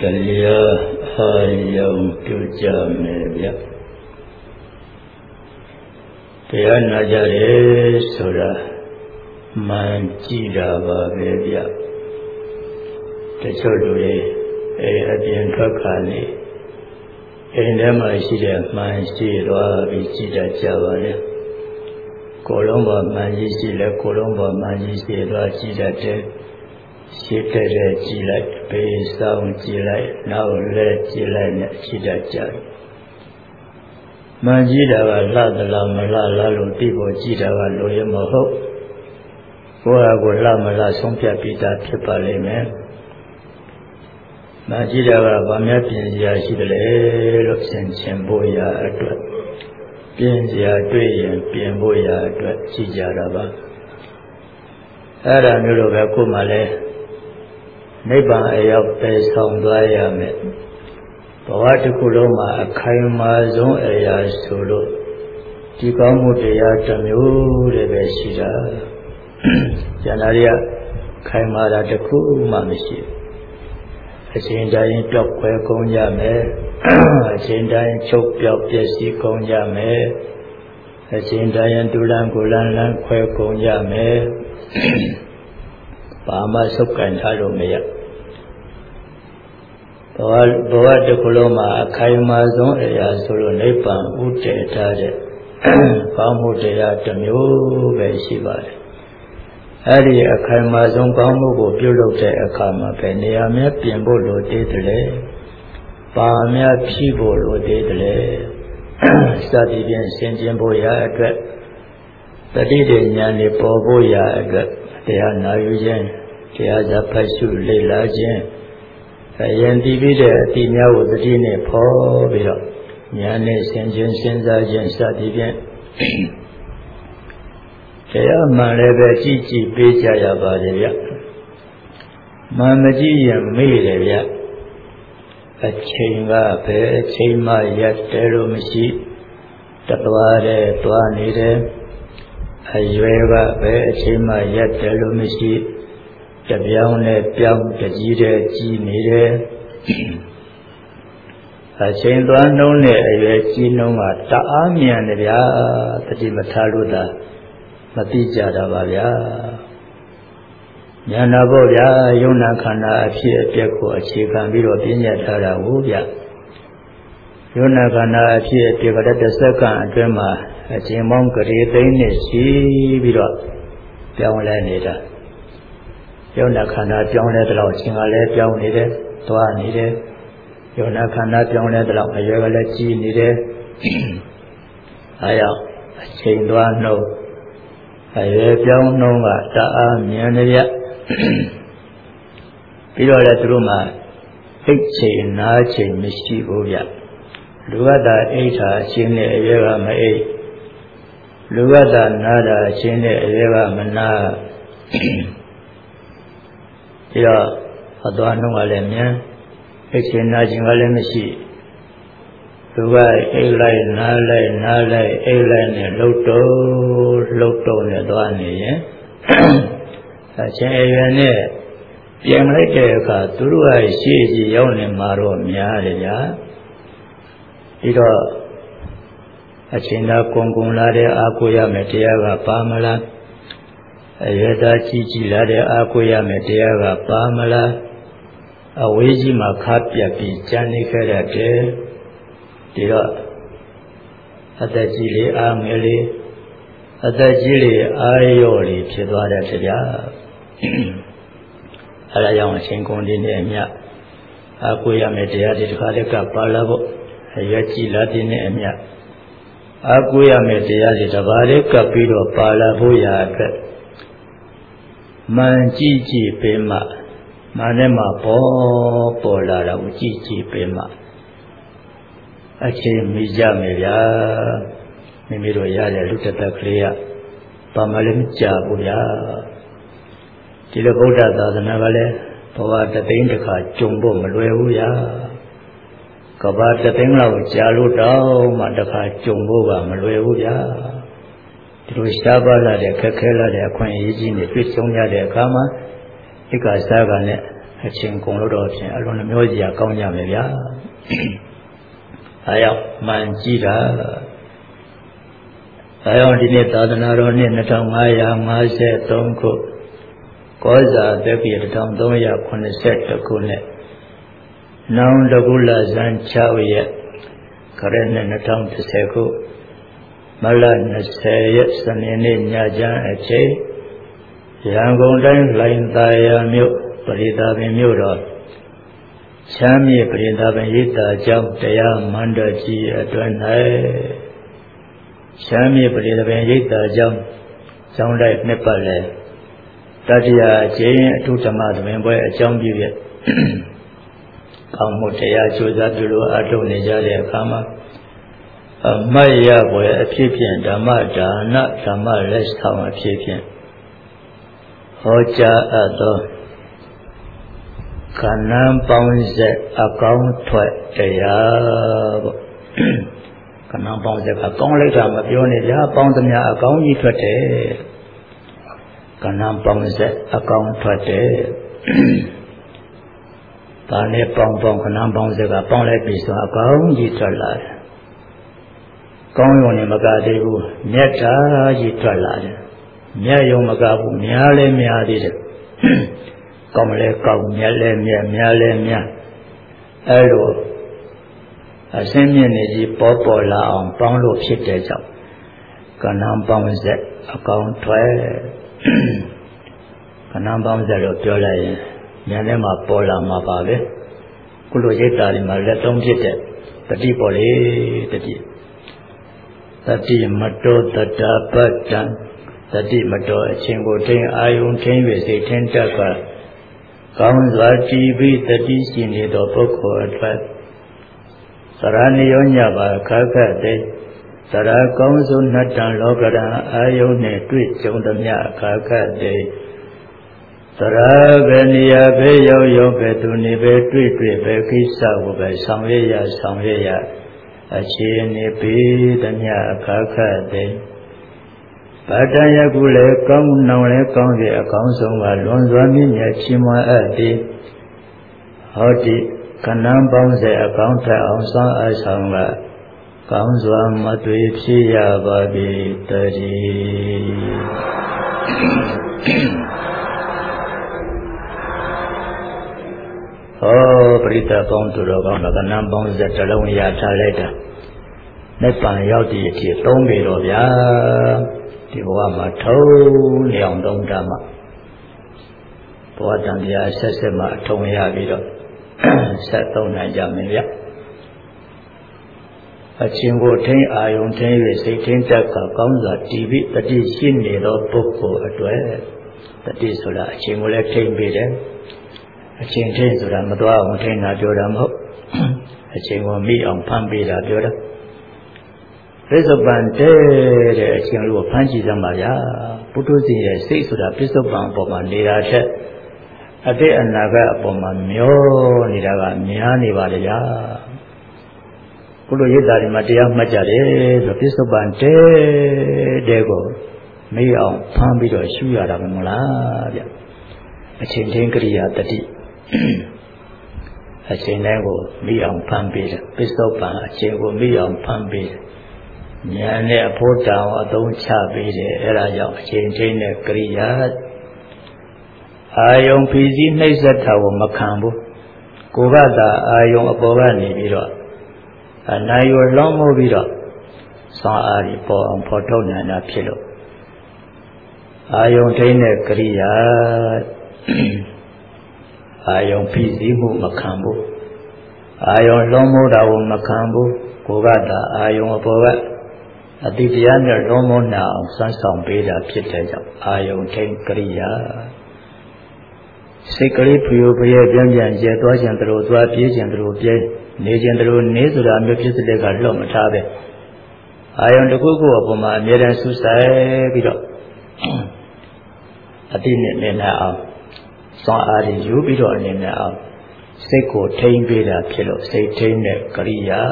တရားအာယုံပြုကြမယ်ဗျတရားနာကြတယ်ဆိုတာမှန်ကြည့်တာပါပဲဗျတချို့လူတွေအပြင်ထွက်ခါနေအိမ်ထဲမှာရှိတဲ့မှန်ရှိသွားပြီးကြည့်တတ်ကြပါလေကိုယ်လုံးပေါ်မှန်ကြီးရှိလဲကိုယ်လုံးပေါ်မှန်ကြီးရှိသွားကြည့်တတ်တယ်ရှိတဲ့ကြည့်လိုက်ဘေးဆောင်ကြည့်လိုက်နောက်လည်းကြည့်လိုက်နဲ့ကြည့်တတ်ကြတယ်မှန်ကြည့်တာကလှသလားမလှလားလို့သိဖို့ကြည့်တာကလိုရမဟုတ်ကိုယ့်ဟာကိုယ်လှမလှဆုံးဖြတ်ပြီးသားဖြစ်ပါလိမ့်မယ်မှန်ကြည့်တာကဗာများပြင်စရာရှိတယ်လေလို့ဆင်ခြင်ဖို့ရအတွက်ပြင်စရာတွေ့ရင်ပြင်ဖို့ရအတွက်ကြည့်ကြတာပါအဲ့ဒါမျိုးလိုပဲကိုယ်မှလည်းနိဗ္ဗာန်အရောက်ပဲဆောင်သွားရမယ်ဘဝတစ်ခုလုံးမှာအခိုင်အမာဆုံးအရာဆိုလို့ဒီကောင်းမှုတရားတစ်မျိုးတည်းပဲရှိတာကျန်တာတွေကခိုင်မာတာတစ်ခုမှမရှိဘူးအချိန်တိုင်းပျောက်ကွယ်ကုန်ကြမယ်အချိန်တိုင်းချုပ်ပျောက်ပျက်စီးကုန်ကြမယ်အချိန်တိုင်းဒုလန်ကိုလန်လန်ခွဲကုန်ကြမယ်ဘာမှစုပ်ကန်ထားလို့မရဘဝတစ်ခုလုံးမှာအခိုင်အမာဆုံးအရာဆိုလို့နိဗ္ဗာန်ဥတည်ထားတဲ့ကောင်းမှုတရားတစ်မျိုးပဲရှိပါတယ်အဲ့ဒီအခိုင်အမာဆုံးကောင်းမှုကိုပြုလုပ်တဲ့အခါမှာပဲနေရာများပြင်ဖို့လိုသေးတယ်ပါများဖြည့်ဖို့လိုသေးတယ်စသည်ဖြင့်ဆင်ခြင်ဖို့ရအတွက်တတိတဉာဏ်တွေပေါ်ဖို့ရအတွက်တရားနာယူခြင်းတရားစာဖတ်ရှုလေ့လာခြင်းအရင်တည်ပြီးတဲ့အတိများကိုတတိနဲ့ဖော်ပြီးတော့ဉာဏ်နဲ့ဆင်ခြင်စဉ်းစားခြင်းစသည်ဖြင့်တရားမှန်လည်းပဲကြည့်ကြည့်ပေးကြရပါတယ်ဗျမှန်မကြည့်ရင်မေ့တယ်ဗျအချိန်ကဘယ်အချိန်မှရက်တယ်လို့မရှိတသွားတယ်သွားနေတယ်အရွယ်ကဘယ်အချိန်မှရက်တယ်လို့မရှိတပြောင်းနဲ့ပြောင်းတကြီးတဲ့ကြီးနေတယ်အချိန်သွားနှုံးနဲ့အရွယ်ကြီးနှုံးကတအားမြန်တယ်ဗျာတတိမထားလို့သာမသိကြတာပါဗျာဉာဏ်နာဖို့ဗျာယုံနာခန္ဓာအဖြစ်အပျက်ကိုအခြေခံပြီးတော့ပြည့်ညတ်ထားတာဟုတ်ဗျယုံနာခန္ဓာအဖြစ်အပျက်ကတစ်စက္ကန့်အတွင်းမှာအချိန်ပေါင်းကြိသိန်းနဲ့ရှိပြီးတော့ပြောင်းလဲနေတာယုံနာခန္ဓာပြောင်းလဲတဲ့လောက်အချိန်ကလည်းပြောင်းနေတယ်သွားနေတယ်ယုံနာခန္ဓာပြောင်းလဲတဲ့လောက်အရွယ်ကလည်းကြီးနေတယ်အဲကြောင့်အချိန်သွားနှုတ်အရွယ်ပြောင်းနှုံးကတအားမြန်နေရပြီးတော့လည်းသူတို့မှာအိတ်ချိန်နားချိန်မရှိဘူးဗျလူကသာအိတ်ထာအချင်းနဲ့အရွယ်ကမအိတ်လူကသာနားတာအချင်းနဲ့အရွယ်ကမနာပြီးတော့အသွားနှုံးကလည်းမြန်အိတ်ချိန်နားချိန်ကလည်းမရှိသူကအိတ်လိုက်နားလိုက်နားလိုက်အိတ်လိုက်နဲ့လှုပ်တော့နဲ့သွားနေရင်အချင်းအရွယ်နဲ့ပြင်လိုက်တဲ့အခါသူတို့ကရှေ့ကြီးရောက်နေမှာတော့များတယ်ဗျာပြီးတော့အချင်းသာကုံလာတဲ့အာကိုရမယ်တရားကပါမလားအရွယ်သားကြီးလာတဲ့အာကိုရမယ်တရားကပါမလားအဝေးကြီးမှာခါပြတ်ပြီးကျန်နေခဲ့တဲ့ဒီတော့အသက်ကြီးလေးအားငယ်လေးအသက်ကြီးလေးအားရော့လေးဖြစ်သွားတဲ့တရားအဲဒါကြောင့်အချိန်ကုန်လေးနဲ့အမျှအားကိုရမယ်တရားဒီတစ်ခါတည်းကပါလာဖို့အရွယ်ကြီးလာတဲ့နဲ့အမျှအားကိုရမယ်တရားဒီတစ်ပါးလေးကပ်ပြီးတော့ပါလာဖို့ရာအတွက်မှန်ကြည့်ကြည့်ပေးမှမှန်နဲ့မှပေါ်လာတာကိုကြည့်ကြည့်ပေးမှအချိန်မိကြမယ်ဗျာမိမိတို့ရတဲ့လူတစ်သက်ကလေးကဘာမှလည်းမကြဘူးဗျာဒီလိုဗုဒ္ဓသာသနာကလည်းဘဝတသိန်းတစ်ခါကြုံဖို့မလွယ်ဘူးဗျာကဘာတသိန်းလောက်ကြာလို့တော့မှတစ်ခါကြုံဖို့ကမလွယ်ဘူးဗျာဒီလိုရှားပါလာတဲ့ခက်ခဲလာတဲ့အခွင့်အရေးကြီးတွေတွေ့ကြုံရတဲ့အခါမှာဧကစားကနဲ့အချင်းကုန်လို့တော့ဖြင့်အလုံးနှမျိုးစီရကောင်းကြမယ်ဗျာအဲရောက်မှန်ကြည့်တာအဲရောက်ဒီနေ့သာသနာတော်နှစ်2553ခုကောဇာတက္ကရာ1382ခုနဲ့နောင်တကုလဇန်6ရက်ခရစ်နှစ်2010ခုမလ20ရက်စနေနေ့ညချမ်းအချိန်ရန်ကုန်တိုင်းလိုင်သာယာမြို့ပရိသပင်မြို့တော်ချမ်းမြေပရိသပင်ရိပ်သာကျောင်းတရားမန္တကြီးအတွင်း၌ချမ်းမြေပရိသပင်ရိပ်သာကျောင်းကျောင်းတိုက်နှစ်ပတ်လည်တတိယအကျဉ်းအထုဓမ္မသမင်ပွဲအကြောင်းပြုရကောင်းမှုတရားကြိုးစားပြုလို့အထုတ်နေကြတဲ့အခါမှာအမတ်ရပွဲအဖြစ်ဖြင့်ဓမ္မဒါနဓမ္မလက်ဆောင်အဖြစ်ဖြင့်ဟောကြားအပ်သောခန္ဓာပေါင်းဆက်အကောင်းထွက်တရားပေါ့ခန္ဓာပေါင်းဆက်ကကောင်းလိုက်တာမပြောနဲ့ဗျာပေါင်းသမျှအကောင်းကြီးထွက်တယ်ခန္ဓာပေါင်းဆက်အကောင်းထွက်တယ်ဒါနဲ့ပေါင်းခန္ဓာပေါင်းဆက်ကပေါင်းလိုက်ပြီဆိုအကောင်းကြီးထွက်လာတယ်ကောင်းရုံနဲ့မကသေးဘူးမြတ်တာကြီးထွက်လာတယ်မြတ်ရုံမကဘူးများလဲများသေးတယ်ကောင်းလဲကောင်းမြတ်လဲမြတ်များလဲများအဲလိုအစင်းမြင့်နေကြီးပေါ်လာအောင်ပေါင်းလို့ဖြစ်တဲ့ကြောင့်ကဏ္ဍပေါင်းဆက်အကောင်းထွက်ကဏ္ဍပေါင်းဆက်လို့ပြောလိုက်ရင်ဉာဏ်ထဲမှာပေါ်လာမှာပါပဲခုလိုရိပ်တာတွေမှာလက်သုံးဖြစ်တဲ့တတိပေါ်လေတတိမတောတတပတ္တံတတိမတော်အချင်းကိုထိန်အာယုန်ထိန်၍စိတ်ထင်းတတ်ကကောင်းစွာကြည်ပြီးတတိရှိနေသောပုဂ္ဂိုလ်အတွက်သရဏိယောညပါခါခတ်တဲ့သရကောင်းစုနှတံလောကရန်အာယုန်နှင့်တွေ့ကြုံသမျှခါခတ်တဲ့သရဘယ်နေရာပဲရောက်ပဲသူနေပဲတွေ့ပဲကိစ္စကိုပဲဆောင်ရွက်ရအခြေအနေပေးသမျှအခါခတ်တဲ့ဗတ္တယကုလည်းကောင်းနောင်လည်းကောင်းစေအကောင်းဆုံးကလွန်စွာမြင့်မြတ်ချီးမွမ်းအပ်သည်ဟောတိခဏံပေါင်းစေအကောင်းထက်အောင်ဆောင်အပ်ဆောင်ကကောင်းစွာမသွေဖြစ်ရပါပြီတည်းဟောပရိသတ်ပေါင်းသူတော်ကောင်းကခဏံပေါင်းစေတစ်လုံးရထားလိုက်တာနိဗ္ဗာန်ရောက်သည့်အထိသုံးပြီတော့ဗျာဒီဘဝမှာထုံးလျောင်သုံးတာမှဘဝတန်တရားဆက်မှအထုံးရပြီးတော့ဆက်သုံးနိုင်ကြမယ်ဗျအချင်းကိုထိန်အာယုန်ထိန်၍စိတ်ထိန်တတ်ကကောင်းစွာတည်ပြီးတတိရှိနေသောပုဂ္ဂိုလ်အတွက်တတိဆိုတာအချင်းကိုလည်းထိန်ပြီးတယ်အချင်းထိန်ဆိုတာမသွားအောင်ထိန်တာပြောတာမဟုတ်အချင်းကိုမိအောင်ဖမ်းပေးတာပြောတာပစ္စုပန်တဲ့အချင်းလို့ဖမ်းကြည့်သမှာဗျာပုထုဇဉ်ရဲ့စိတ်ဆိုတာပစ္စုပန်အပေါ်မှာနေတာချက်အတိတ်အနာဂတ်အပေါ်မှာမျောနေတာကများနေပါလေဗျာခုလိုရိပ်တာတွေမှာတရားမှတ်ကြတယ်ဆိုပစ္စုပန်တဲ့ကိုမေးအောင်ဖမ်းပြီးတော့ရှုရတာမဟုတ်လားဗျအချင်းချင်းကရိယာတတိအချင်းတိုင်းကိုမေးအောင်ဖမ်းပေးတယ်ပစ္စုပန်အချင်းကိုမေးအောင်ဖမ်းပေးတယ်ဉာဏ်နဲ့အဖို့တောင်အသုံးချပေးတယ်အဲဒါကြောင့်အချိန်ချင်းနဲ့ကရိယာအာယုံဖီစည်းနှိမ့်ဆက်တာကိုမခံဘူးကိုယ်ကသာအာယုံအပေါ်ကနေပြီးတော့အနိုင်ရလောင်းမိုးပြီးတော့စွမ်းအားကြီးပေါ်အောင်ဖော်ထုတ်နိုင်တာဖြစ်လို့အာယုံထိန်းတဲ့ကရိယာအာယုံဖီစည်းမှုမခံဘူးအာယုံလောင်းမိုးတာကိုမခံဘူးကိုယ်ကသာအာယုံအပေါ်ကအတိတရားနဲ့လုံးမနာအောင်စမ်းဆောင်ပေးတာဖြစ်တဲ့ကြောင့်အာယုံထိန်ကရိယာစိတ်ကလေးဖျို့ဖျဲပြန်ကျဲသွားခြင်းတို့သွားပြေးခြင်းတို့ပြေးနေခြင်းတို့နေဆိုတာမျိုးဖြစ်တဲ့ကလွတ်မထားပဲအာယုံတစ်ခုခုအပေါ်မှာအမြဲတမ်းဆူဆိုင်ပြီးတော့အတိနဲ့နေနေအောင်စွမ်းအားတွေယူပြီးတော့နေနေအောင်စိတ်ကိုထိန်းပေးတာဖြစ်လို့စိတ်ထိန်းတဲ့ကရိယာ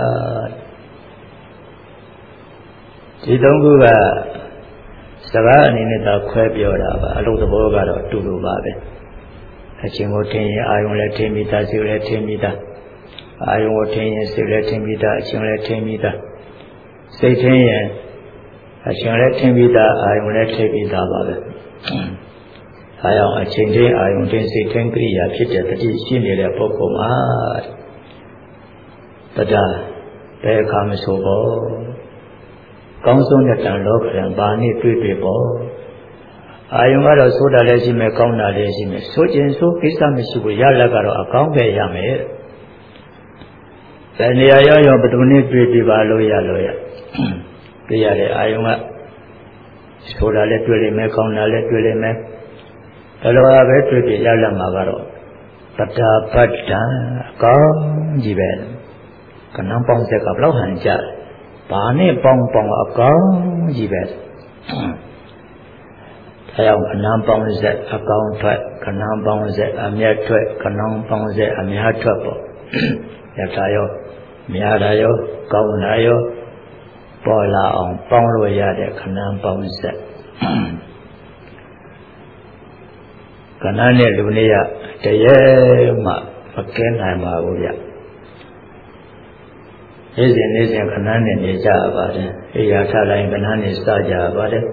ဒီသုံးခုကစကားအနေနဲ့သာခွဲပြောတာပါအလုပ်သဘောကတော့အတူတူပါပဲအချင်းကိုထင်ရင်အာယုံလည်းထင်မိတာစိတ်လည်းထင်မိတာအာယုံကိုထင်ရင်စိတ်လည်းထင်မိတာအချင်းလည်းထင်မိတာစိတ်ထင်ရင်အချင်းလည်းထင်မိတာအာယုံလည်းထင်မိတာပါပဲအာယုံအချင်းချင်းအာယုံချင်းစိတ်ထင်ကိရိယာဖြစ်တဲ့တတိရှိနေတဲ့ပုဂ္ဂိုလ်မှာတရားဘယ်အခါမဆိုပေါ့ကောင်းဆုံးတဲ့တန်လောကရန်ဘာနည်းတွေ့ပေါ့အာယုံကတော့ဆိုတာလည်းရှိမယ်ကောင်းတာလည်းရှိမယ်ဆိုခြင်းဆိုကိစ္စမရှိဘူးရလက်ကတော့အကောင်းပဲရမယ်ဘယ်နေရာရောက်ဘယ်သူနည်းတွေ့ပါလို့ရတွေ့ရတယ်အာယုံကဆိုတာလည်းတွေ့လိမ့်မယ်ကောင်းတာလည်းတွေ့လိမ့်မယ်ဘယ်လိုပဲတွေ့ရလက်မှာကတော့တရားပတ္တံအကောင်းကြီးပဲကနန်းပေါင်းဆက်ကဘလောက်ဟန်ကြဘာနဲ့ပေါင်းအကောင်းကြီးပဲအဲအောင်ကနန်းပေါင်းဆက်အကောင်းထွက်ကနန်းပေါင်းဆက်အမြတ်ထွက်ကနန်းပေါင်းဆက်အများထွက်ပေါ့ယထာရောများတာရောကောင်းတာရောပေါ်လာအောင်ပေါင်းလို့ရတဲ့ကနန်းပေါင်းဆက်ကနန်းနဲ့လူနေရတရေမှမကဲနိုင်ပါဘူးဗျနေ့စဉ်ခဏနဲ့နေကြပါတယ်အိယာထတိုင်းခဏနဲ့စကြပါတယ်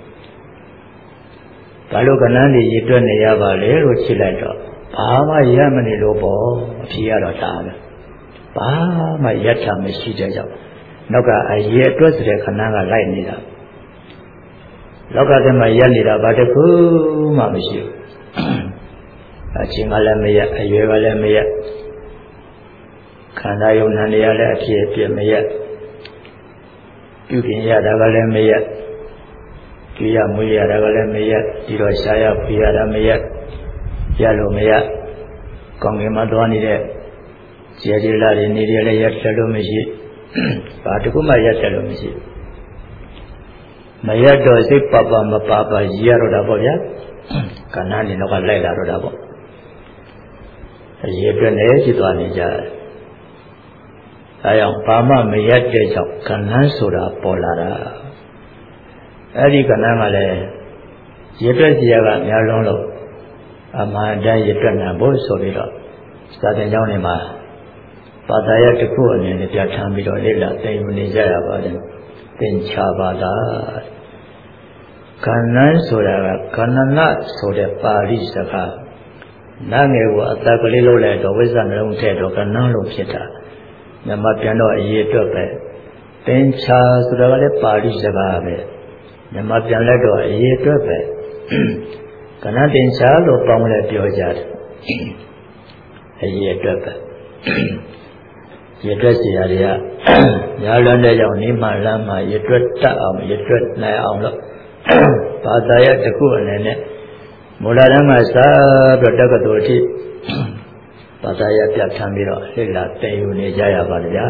ဒါလို့ခဏနဲ့ရည်တွက်နေရပါလေလို့ချိလိုက်တော့ဘာမှရမနေလို့ပေါ့အဖြေကတော့တာပဲဘာမှရထမရှိတဲ့ကြောင့်နောက်ကအရေအတွက်ဆိုတဲ့ခဏကလိုက်နေတာလောကထဲမှာရက်နေတာဘာတစ်ခုမှမရှိဘူးအချင်းကလည်းမရအရွယ်ကလည်းမရခန္ဓာယုံနာနေရလည်းအဖြစ်အပျက်မရပြုပြင်ရတာကလည်းမရကြည်ရမွေးရတာကလည်းမရဒီတော့ရှားရဖွေရတာမရရလို့မရကောင်းကင်မှာသွားနေတဲ့ကျေဒီလာတွေနေရလည်းရက်တယ်လို့မရှိဘာတခုမှရက်တယ်လို့မရှိမရတော့စိတ်ပပမပပရရတော့တာပေါ့ဗျာကဏ္ဍနေတော့ကလိုက်လာတော့တာပေါ့အရေးအတွက်လည်းဖြစ်သွားနေကြတယ်အဲကြောင့်ဘာမှမရက်တဲ့ကြောင့်ကဏ္ဍဆိုတာပေါ်လာတာအဲ့ဒီကဏ္ဍကလည်းရတွက်စီရကများလုံးလို့အမှန်တည်းရတွက်နိုင်ဖို့ဆိုပြီးတော့စာသင်ကျောင်းတွေမှာဘာသာရပ်တစ်ခုအနေနဲ့ပြဋ္ဌာန်းပြီးတော့လေ့လာသင်ယူနေကြရပါတယ်သင်္ချာဘာသာကဏ္ဍဆိုတာကကဏ္ဍဆိုတဲ့ပါဠိစကားနာငယ်ကိုအတကလေးလုံးလိုက်တော့ဝိဇ္ဇနှလုံးထည့်တော့ကဏ္ဍလို့ဖြစ်တာမြန်မာပြန်တော့အရေးအတွက်ပဲသင်္ချာဆိုတာကလည်းပါဠိစကားပဲမြန်မာပြန်လိုက်တော့အရေးအတွက်ပဲကဏ္ဍသင်္ချာလို့ပေါင်းလဲပြောကြတယ်အရေးအတွက်ပဲရတွက်စီရတွေကညာလွန်တဲ့ကြောင့်နိမလမ်းမှာရတွက်တတ်အောင်ရတွက်နိုင်အောင်လို့ဘာသာရတစ်ခုအနေနဲ့မူလတန်းကစပြီးတက္ကသိုလ်အထိဘာသာရပြဋ္ဌာန်းပြီးတော့လေ့လာသင်ယူနေကြရပါဗျာ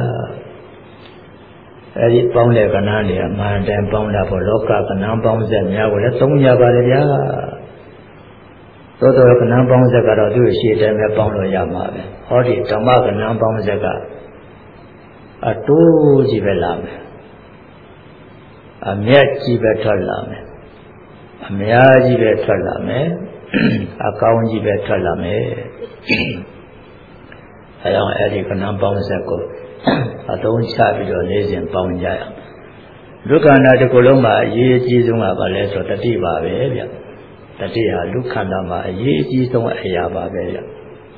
အဲဒီပေါင်းတဲ့ကဏ္ဍတွေအမှန်တန်ပေါင်းတာပေါ့လောကကဏ္ဍပေါင်းဆက်များကိုလည်းသုံးကြပါဗျာသို့တော်ကဏ္ဍပေါင်းဆက်ကတော့သူ့ရှိတဲ့မဲ့ပေါင်းလို့ရမှာပဲဟောဒီဓမ္မကဏ္ဍပေါင်းဆက်ကအတိုးကြီးပဲလာမယ်အမြတ်ကြီးပဲထွက်လာမယ်အများကြီးပဲထွက်လာမယ်အကောင်းကြီးပဲထွက်လာမယ်အဲကြောင့်အဲ့ဒီကဏ္ဍပေါင်းဆက်ကိုအသုံးချပြီးတော့နေ့စဉ်ပေါင်းကြရအောင်လူခန္ဓာတစ်ခုလုံးမှာအရေးအကြီးဆုံးကဘာလဲဆိုတတိပါပဲဗျတတိဟာလူခန္ဓာမှာအရေးအကြီးဆုံးအရာပါပဲဗျ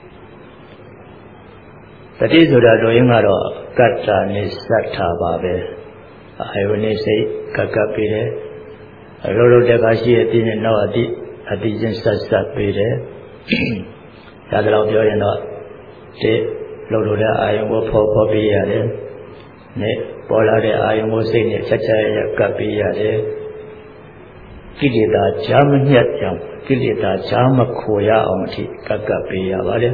တတိဆိုတာတို့ရင်ကတော့ကတ္တာနိသတ္ထာပါပဲအာယုန်စိတ်ကပ်ကပ်ပြီးတယ်အလိုလိုတက်ကရှိရဲ့ပြင်းနဲ့နောက်အတိချင်းဆက်ပြီးတယ်ဒါကြောင့်ပြောရင်တော့ဒီလိုလိုတဲ့အာယုန်ကိုဖော်ပေးရတယ်နဲ့ပေါ်လာတဲ့အာယုန်ကိုစိတ်နဲ့ချက်ရကပ်ပေးရတယ်ကိလေသာချာမညက်ကြောင်ကိလေသာချာမခိုရအောင်အထိကပ်ပေးရပါတယ်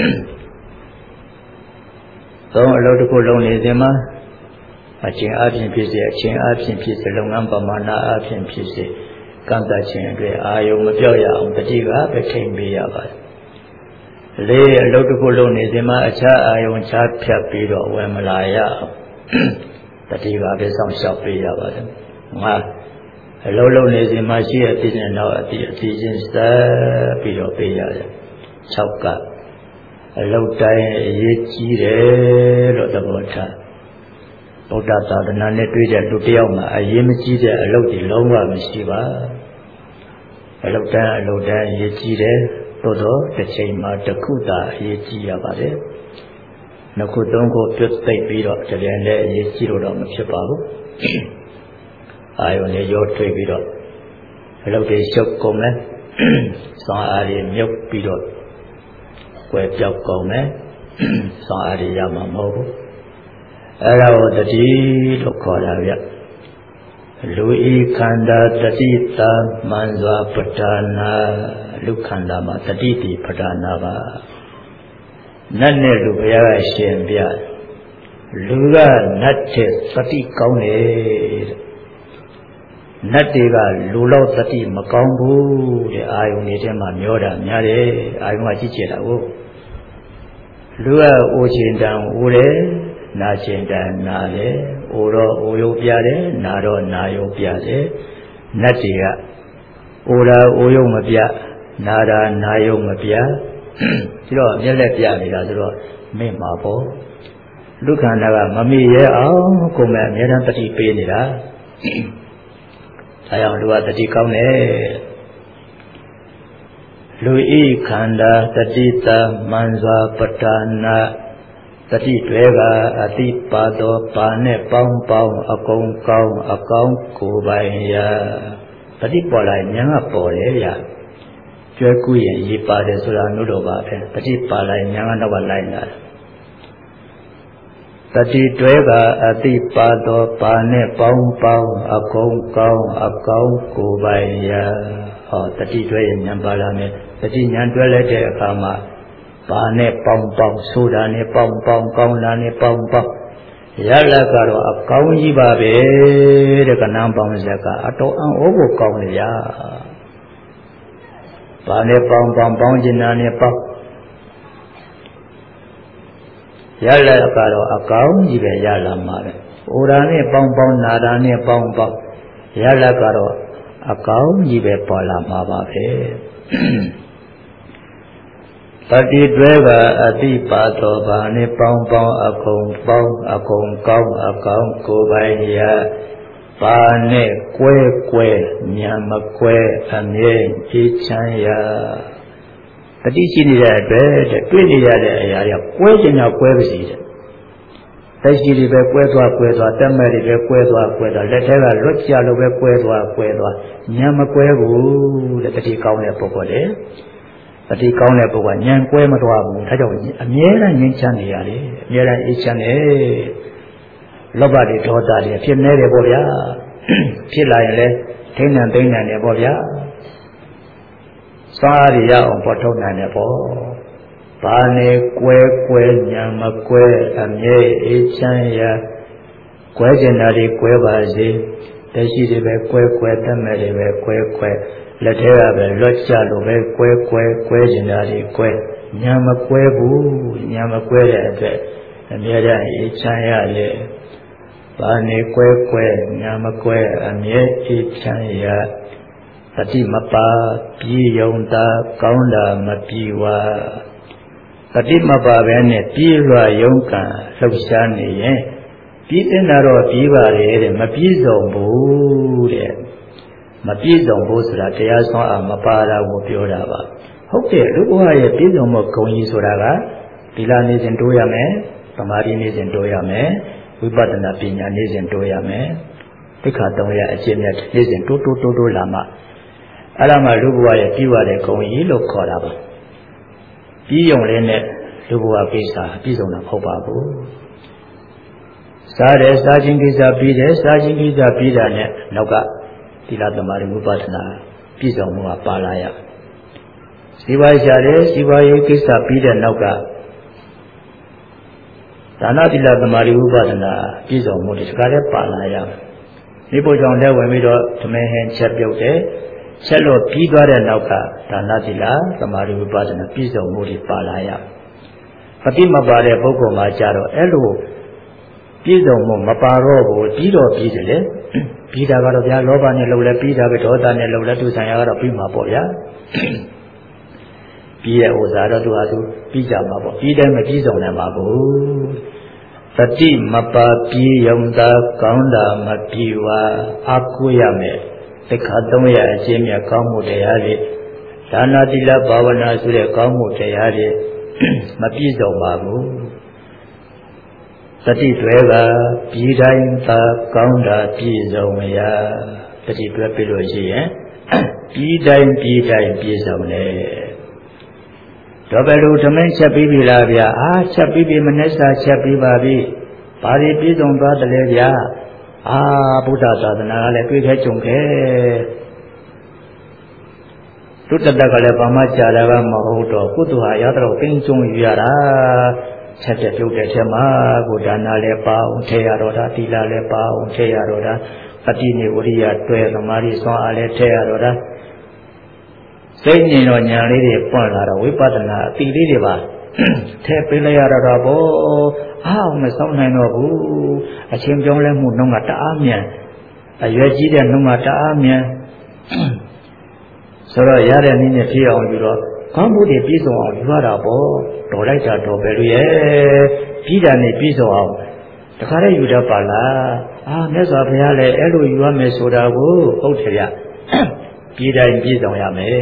သုံးအလုပ်တစ်ခုလုံးနေစဉ်မှာအချင်းအပြင်ဖြစ်စေအချင်းအပြင်ဖြစ်စေလုပ်ငန်းပမာဏအပြင်ဖြစ်စေကံတခြင်းအတွက်အာယုံမပြောက်ရအောင်တတိကပဲထိန်ပေးရပါတယ်လေးအလုပ်တစ်ခုလုံးနေစဉ်မှာအခြားအာယုံခြားဖြတ်ပြီးတော့ဝင်မလာရအောင်တတိကပဲစောင့်ရှောက်ပေးရပါတယ်ငါအလုပ်လုံးနေစဉ်မှာရှိရတဲ့နဲ့တော့အတိချင်းစပြီးတော့ပေးရတယ် 6ကအလောက်တိုင်းအရေးကြီးတယ်လို့သဘောထားဗုဒ္ဓသာသနာနဲ့တွေ့တဲ့လူတစ်ယောက်မှာအရေးမကြီးတဲ့အလုပ်တွေလုံးဝမရှိပါအလောက်တိုင်းအရေးကြီးတယ်သို့တော့တစ်ချိန်မှာတစ်ခုသာအရေးကြီးရပါတယ်နှစ်ခုသုံးခုပြတ်သိပ်ပြီးတော့တကယ်လည်းအရေးကြီးတော့မဖြစ်ပါဘူးအာယုန်နဲ့ရောထွေးပြီးတော့အလုပ်တွေရှုပ်ကုန်မယ်စွမ်းအားတွေမြုပ်ပြီးတော့ကွယ်ပြောက်ကုန်မယ်စွမ်းအားတွေရမှာမဟုတ်ဘူးအဲ့ဒါကိုတတိလို့ခေါ်တာဗျလူဤခန္ဓာတတိတာမှန်စွာပဋ္ဌာနာလူခန္ဓာမှာတတိတိပဋ္ဌာနာပါနတ်နဲ့လူဘုရားကရှင်ပြလူကနတ်တဲ့တတိကောင်းတယ်တဲ့နတ်တွေကလူလောက်တတိမကောင်းဘူးတဲ့အာယုန်တွေထဲမှာမျောတာများတယ်အာယုန်ကကြည့်ကြတာဟုတ်လူကအိုချင်တန်အိုတယ်နာချင်တန်နာတယ်အိုတော့အိုရုပ်ပြတယ်နာတော့နာရုပ်ပြတယ်နတ်တွေကအိုတာအိုရုပ်မပြနာတာနာရုပ်မပြပြီးတော့မျက်လက်ပြနေတာဆိုတော့မင်းမှာပေါ့လူခန္ဓာကမမိရဲအောင်ကိုယ်မဲ့အများတန်းတတိပေးနေတာဒါကြောင့်လူကတတိကောင်းတယ်လူဤခန္ဓာတတိတာမှန်စွာပဋ္ဌာနာတတိတွေကအတိပါတော်ပါနဲ့ပေါင်းအကုန်ကောင်းအကောင်းကိုယ်ပိုင်ရာတတိပေါ်လာဉာဏ်ကပေါ်တယ်ဗျာကျွဲကူးရင်ရေးပါတယ်ဆိုတာမျိုးတော့ပါပဲတတိပါလိုက်ဉာဏ်ကတော့လိုက်လာတတိတွဲကအတိပါတော်ပါနဲ့ပေါင်းအကုန်ကောင်းအကောင်းကိုယ်ပိုင်ရာဟောတတိတွဲရင်ဉာဏ်ပါလာမယ်တတိဉာဏ်တွဲလိုက်တဲ့အခါမှာပါနဲ့ပေါင်းဆိုတာနဲ့ပေါင်းကောင်းတာနဲ့ပေါင်းရလကတော့အကောင်းကြီးပါပဲတဲ့ကဏ္ဍပေါင်းဆက်ကအတော်အံ့ဩဖို့ကောင်းလေရာပါနဲ့ပေါင်းကျင်တာနဲ့ပေါင်းရလကတော့အကောင်းကြီးပဲရလာမှာပဲ။ဩရာနဲ့ပေါင်းနာတာနဲ့ပေါင်းရလကတော့အကောင်းကြီးပဲပေါ်လာမှာပါပဲ။တတိတွဲကအတိပါတော်ပါနဲ့ပေါင်းအကုန်ကောင်းအကောင်းကိုယ်ပိုင်ရာပါနဲ့ကွဲညာမကွဲအမြဲအေးချမ်းရာတတိရှိနေတဲ့အတွက်တွေ့နေရတဲ့အရာတွေကကွဲချင်တော့ကွဲပါစီတဲ့တက်ရှိတွေပဲကွဲသွားတက်မဲ့တွေပဲကွဲသွားလက်ထဲကလွတ်ချလို့ပဲကွဲသွားညာမကွဲဘူးတဲ့တတိကောင်းတဲ့ပုဂ္ဂိုလ်လေတတိကောင်းတဲ့ပုဂ္ဂိုလ်ဉာဏ်ကွဲမသွားဘူးဒါကြောင့်အမြဲတမ်းငြိမ်းချမ်းနေရတယ်အမြဲတမ်းအေးချမ်းနေလောဘတွေဒေါသတွေဖြစ်နေတယ်ပေါ့ဗျာဖြစ်လာရင်လည်းထိန်းသိမ်းတယ်ပေါ့ဗျာစားရအောင်ပေါ်ထုတ်နိုင်တယ်ပေါ့ဘာနဲ့ကွဲညာမကွဲအမြဲအေးချမ်းရာကွဲကျင်တာတွေကွဲပါစေတရှိတွေပဲကွဲတတ်မဲ့တွေပဲကွဲလက်ထဲကပဲလွတ်ချလို့ပဲကွဲကျင်တာတွေကွဲညာမကွဲဘူးညာမကွဲတဲ့အတွက်အမြဲတမ်းအေးချမ်းရလေဘာနဲ့ကွဲညာမကွဲအမြဲအေးချမ်းရတတိမပါပြေယုံတာကောင်းတာမပြေဝါတတိမပါပဲနဲ့ပြေလွှာယုံကံလှုပ်ရှားနေရင်ပြီးတင်တာတော့ပြီးပါလေတဲ့မပြည့်စုံဘူးတဲ့မပြည့်စုံဘူးဆိုတာတရားစွမ်းအားမပါတာကိုပြောတာပါဟုတ်တယ်လူဘဝရဲ့ပြည့်စုံမှုဂုဏ်ကြီးဆိုတာကသီလနေစဉ်တိုးရမယ်သမာဓိနေစဉ်တိုးရမယ်ဝိပဿနာပညာနေစဉ်တိုးရမယ်သိက္ခာ၃ရပ်အကျင့်မြတ်နေစဉ်တိုးလာမှအဲ့ဒါမှလူဘဝရဲ့ပြည့်ဝတဲ့ဂုဏ်ကြီးလို့ခေါ်တာပါပြီးုံလေးနဲ့လူဘဝကိစ္စပြည့်စုံတာမဟုတ်ပါဘူးစားခြင်းကိစ္စပြီးတယ်စားခြင်းကိစ္စပြီးတာနဲ့နောက်ကသီလသမာဓိဝိပဿနာပြည့်စုံမှုကပါလာရစီးပွားရှာတယ်စီးပွားရေးကိစ္စပြီးတဲ့နောက်ကဒါနသီလသမာဓိဝိပဿနာပြည့်စုံမှုတွေဒီကလည်းပါလာရမိဖို့ကြောင့်လည်းဝင်ပြီးတော့သမင်ဟင်ချက်ပြုတ်တယ်ချက်လို့ပြီးသွားတဲ့နောက်ကဒါနသီလသမာဓိဝိပဿနာပြည့်စုံမှုတွေပါလာရပฏิမပါတဲ့ပုဂ္ဂိုလ်မှာကြတော့အဲ့လိုပြည့်စုံမှုမပါတော့ဘူးပြီးတော့ပြီးတယ်လေပြီးတာကတော့ဗျာလောဘနဲ့လှုပ်လဲပြီးတာပဲဒေါသနဲ့လှုပ်လဲသူဆိုင်ရာကတော့ပြီးမှာပေါ့ဗျာပြီးရဲ့ဥစ္စာတော့သူဟာသူပြီးကြမှာပေါ့ပြီးတိုင်းမပြီးဆုံးနိုင်ပါဘူးတတိမပါပြီးယုံသာကောင်းတာမပြီးဝါအကုရမယ်သိက္ခာ300အကျင့်မြတ်ကောင်းမှုတရားတွေဒါနသီလဘာဝနာဆိုတဲ့ကောင်းမှုတရားတွေမပြည့်စုံပါဘူးတတိတွေကပြီးတိုင်းသာကောင်းတာပြည့်စုံမရတတိတွေပြလို့ရှိရင်ပြီးတိုင်းပြည့်စုံတယ်တော့ဘယ်လိုဓမင်းချက်ပြီးပြီလားဗျာချက်ပြီးပြီမနေ့စာချက်ပြီးပါပြီဘာတွေပြည့်စုံသွားတယ်လဲဗျာဗုဒ္ဓသာသနာကလည်းတွေ့ခဲကြုံခဲသူတတကလည်းဘာမှကြာတာကမဟုတ်တော့ကုသိုလ်ဟာရတော့ပင်ကျုံယူရတာချက်တဲ့ပြုတ်တဲ့ထဲမှာကိုဒါနာလည်းပါအောင်ထည့်ရတော့တာသီလလည်းပါအောင်ထည့်ရတော့တာပฏิနေဝရိယတွဲသမာဓိစွမ်းအားလည်းထည့်ရတော့တာစိတ်ဉာဏ်တော်ဉာဏ်လေးတွေပွင့်လာတော့ဝိပဿနာအတိလေးတွေပါထည့်ပေးလိုက်ရတော့ဘောမဆောင်နိုင်တော့ဘူးအချင်းပြောင်းလဲမှုနှုန်းကတအားမြန်အရွယ်ကြီးတဲ့နှုန်းကတအားမြန်ဆိုတော့ရတဲ့နည်းနဲ့ပြည့်အောင်ယူတော့ကောင်းမှုတွေပြည့်စုံအောင်ယူရတာပေါ့တော်လိုက်တာတော်ပဲလို့ရဲ့ပြီးတာနဲ့ပြည့်စုံအောင်တခါတည်းယူတတ်ပါလားမြတ်စွာဘုရားလည်းအဲ့လိုယူရမယ်ဆိုတာကိုဟုတ်တယ်ဗျပြီးတိုင်းပြည့်စုံရမယ်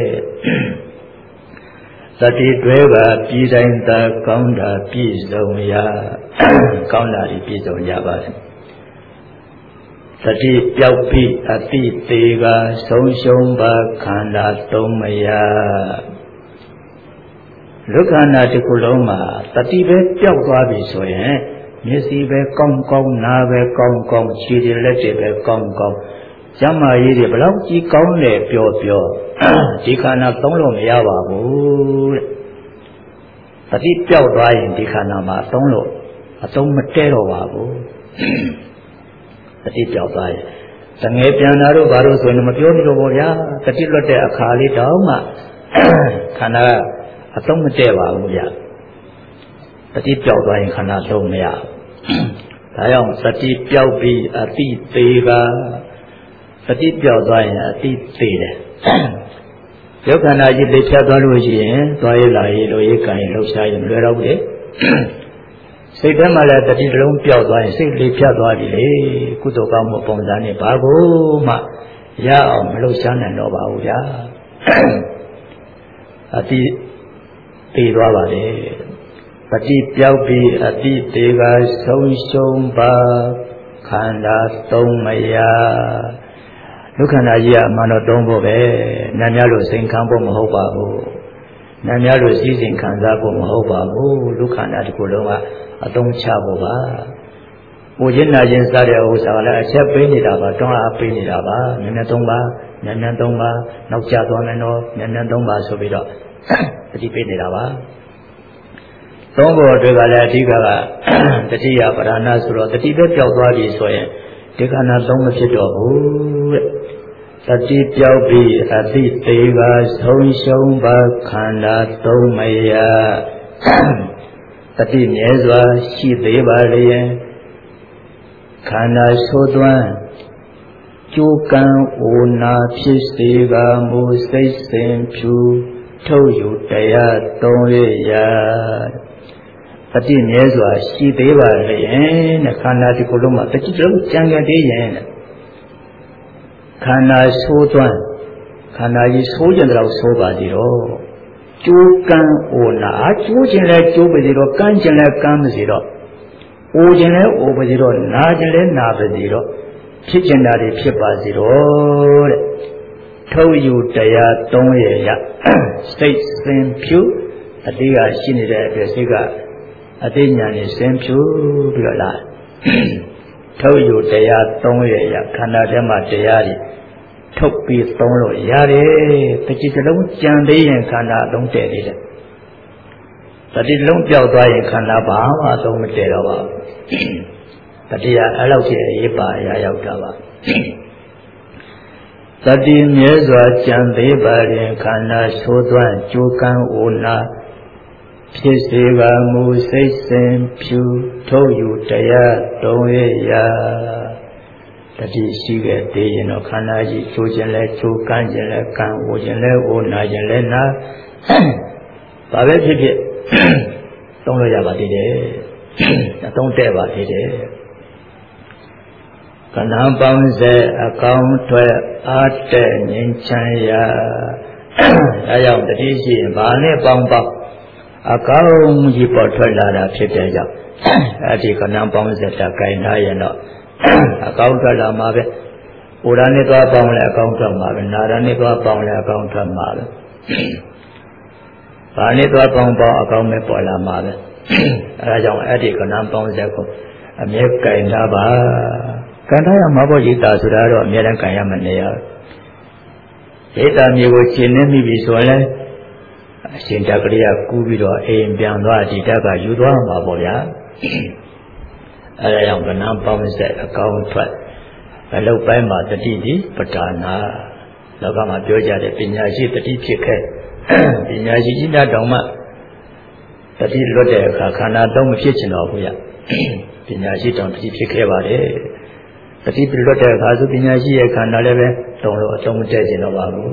တတိတွေကပြီးတိုင်းသာကောင်းတာပြည့်စုံရကောင်းတာတွေပြည့်စုံကြပါစေတတိပြောက်ပြီးအတိသေးကဆုံးရှုံးပါခန္ဓာသုံးမရလူခန္ဓာတစ်ခုလုံးမှာတတိပဲပျောက်သွားပြီဆိုရင်မျက်စိပဲကောင်းကောင်းနားပဲကောင်းကောင်းခြေတွေလက်တွေပဲကောင်းကောင်းကျမ်းမာရေးတွေဘလောက်ကြီးကောင်းလဲပြောဒီခန္ဓာသုံးလို့မရပါဘူးတဲ့တတိပျောက်သွားရင်ဒီခန္ဓာမှာသုံးလို့အသုံးမတည့်တော့ပါဘူးတတိပျောက်သွားရင်တငယ်ပြန်လာတော့ဘာလို့ဆိုရင်မပြောနေတော့ဘောဗျာတတိလွတ်တဲ့အခါလေးတောင်မှခန္ဓာအသုံးမတည့်ပါဘူးဗျာတတိပျောက်သွားရင်ခန္ဓာသုံးမရဒါကြောင့်တတိပျောက်ပြီးအတိသေးကတတိပျောက်သွားရင်အတိသေးတယ်ရုပ်ခန္ဓာကြီးသိဖြတ်သွားလို့ရှိရင်သွားရလာရလို့ရေးကံရလှုပ်ရှားရင်မလွယ်တော့ဘူးလေစိတ်ထဲမှာလည်းတတိလုံးပျောက်သွားရင်စိတ်လေးဖြတ်သွားပြီလေကုသိုလ်ကောင်းမှုပုံစံနဲ့ဘာကိုမှရအောင်မလှုပ်ရှားနိုင်တော့ပါဘူးဗျာအတိသေးသွားပါလေတတိပျောက်ပြီးအတိသေးကဆုံးရှုံးပါခန္ဓာသုံးမရဒုက္ခနာကြီးကအမှန်တော့သုံးဖို့ပဲနာများလို့စိန်ခံဖို့မဟုတ်ပါဘူးနာများလို့စည်းစိမ်ခံစားဖို့မဟုတ်ပါဘူးဒုက္ခနာတစ်ခုလုံးကအသုံးချဖို့ပါပူခြင်းနာခြင်းစတဲ့ဥစ္စာကလည်းအချက်ပေးနေတာပါတွန်းအားပေးနေတာပါနည်းနည်းသုံးပါနောက်ကျသွားမယ်တော့နည်းနည်းသုံးပါဆိုပြီးတော့တတိပေးနေတာပါသုံးဖို့အတွက်ကလည်းအဓိကတတိယပရဏဆိုတော့တတိပဲပျောက်သွားပြီဆိုရင်ဒီခန္ဓာသုံးမဖြစ်တော့ဘူးတဲ့တတိပျောက်ပြီးအတိသေးကဆုံးရှုံးပါခန္ဓာသုံးမရတတိမြဲစွာရှိသေးပါလျင်ခန္ဓာဆိုးသွမ်းကျိုးကံအိုနာဖြစ်စေကမူစိတ်စဉ်ဖြူထုတ်ယူတရားသုံးရတတိမြဲစွာရှိသေးပါလျင်တဲ့ခန္ဓာဒီကိုယ်လုံးမှာတတိလုံးကြံကြသေးရင်ခန္ဓာဆိုးသွမ်းခန္ဓာကြီးဆိုးကြတယ်လို့ဆိုပါသေးတော့ကျိုးကံအိုနာကျိုးခြင်းလဲကျိုးပါသေးတော့ကံခြင်းလဲကံပါသေးတော့အိုခြင်းလဲအိုပါသေးတော့နာခြင်းလဲနာပါသေးတော့ဖြစ်ခြင်းတာတွေဖြစ်ပါစေတော့တဲ့ထုတ်ယူတရားသုံးရစိတ်စဉ်ဖြူအတိကရှိနေတဲ့အတွက်စိတ်ကအတိညာနဲ့စဉ်ဖြူပြီးတော့လာထုတ်ယူတရားသုံးရခန္ဓာထဲမှာတရားတွေထုတ်ပြီးသုံးလို့ရတယ်တတိတလုံးကြံသေးရင်ခန္ဓာအလုံးတည့်သေးတယ်တတိလုံးပြောက်သွားရင်ခန္ဓာဘာမှအသုံးမတည့်တော့ပါဘူးတတိယအဲ့လောက်ကြီးအရေးပါအရာရောက်တာပါတတိမြဲစွာကြံသေးပါရင်ခန္ဓာဆိုးသွမ်းကြိုးကံအိုနာဖြစ်စေကမူစိတ်စဉ်ဖြူထုတ်ယူတရားသုံးရတတိရှိခဲ့သေးရင်တော့ခန္ဓာကြီးချိုးခြင်းလဲချိုးကမ်းခြင်းလဲကမ်းအိုခြင်းလဲအိုနာခြင်းလဲနာဘာပဲဖြစ်ဖြစ်သုံးလို့ရပါသေးတယ်သုံးတဲ့ပါသေးတယ်ကဏ္ဍပေါင်းစေအကောင်းထွက်အားတဲ့ငြိမ်းချမ်းရာဒါကြောင့်တတိရှိရင်ဘာနဲ့ပေါင်းပေါင်းအကောင်းကြီးပေါ်ထွက်လာတာဖြစ်တဲ့ကြောင့်အဲ့ဒီကဏ္ဍပေါင်းစေတာခိုင်ထားရင်တော့အကောင်းထွက်လာမှာပဲပူရာနဲ့သွားပေါင်းလဲအကောင်းထွက်မှာပဲနာရာနဲ့သွားပေါင်းလဲအကောင်းထွက်မှာပဲဘာနဲ့သွားပေါင်းပေါင်းအကောင်းပဲပေါ်လာမှာပဲအဲဒါကြောင့်အဲ့ဒီကဏ္ဍပေါင်းဆက်ကိုအမြဲကြင်ထားပါကံထားရမှာပေါ့ရိတ်တာဆိုတာတော့အမြဲတမ်းကြင်ရမနေရရိတ်တာမျိုးကိုရှင်းနေမိပြီဆိုရင်အရှင်တကလေးကကူးပြီးတော့အိမ်ပြန်သွားဒီတက်ကယူသွားမှာပေါ့ဗျာအဲဒါကြောင့်ကဏ္ဍပေါင်းဆက်အကောင်းထွက်အလုပ်ပိုင်းမှာတတိတိပဋ္ဌာနာလောကမှာပြောကြတဲ့ပညာရှိတတိဖြစ်ခဲ့ပညာရှိကြီးတောင်မှတတိလွတ်တဲ့အခါခန္ဓာသုံးမဖြစ်ချင်တော့ဘူးရပညာရှိတောင်တတိဖြစ်ခဲ့ပါတယ်တတိလွတ်တဲ့အခါဆိုပညာရှိရဲ့ခန္ဓာလည်းပဲတုံလို့အသုံးမတည့်ချင်တော့ပါဘူး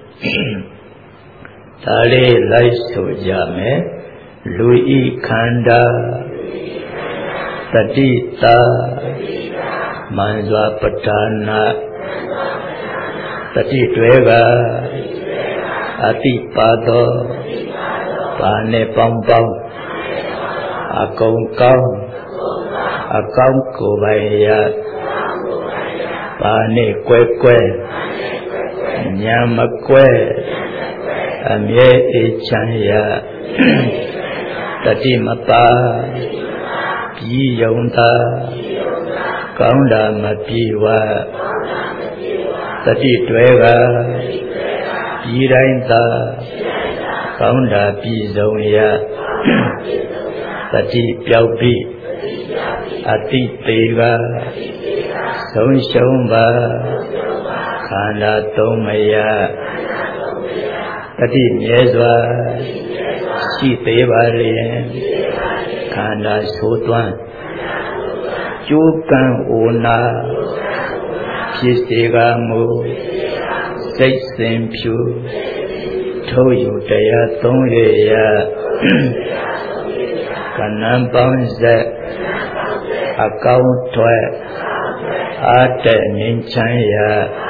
ဒါလေးလိုက်ဆိုကြမယ်လူဤခန္ဓာတတိတာမန်စွာပဋ္ဌာနာတတိတွေကအတိပါသောဘာနဲ့ပေါင်းပေါင်းအကုန်ကောင်းအကောင်းကိုယ်ပိုင်ရဘာနဲ့ကွဲကွဲညာမကွဲအမြဲအေးချမ်းရတတိမပါပြီးယုံသာကောင်းတာမပြေဝတတိတွေကပြီးတိုင်းသာကောင်းတာပြည်စုံရတတိပြောက်ပြီးအတိသေးကဆုံးရှုံးပါခန္ဓာသုံးမရတတိမြဲစွာရှိသေးပါလျင်ခန္ဓာဆိုးသွမ်းကျိုးကံအိုနာဖြစ်စေကမူစိတ်စဉ်ဖြူထုတ်ယူတရားသုံးရရကဏ္ဍပေါင်းဆက်အကောင်းထွက်အားတဲ့ငြိမ်းချမ်းရာ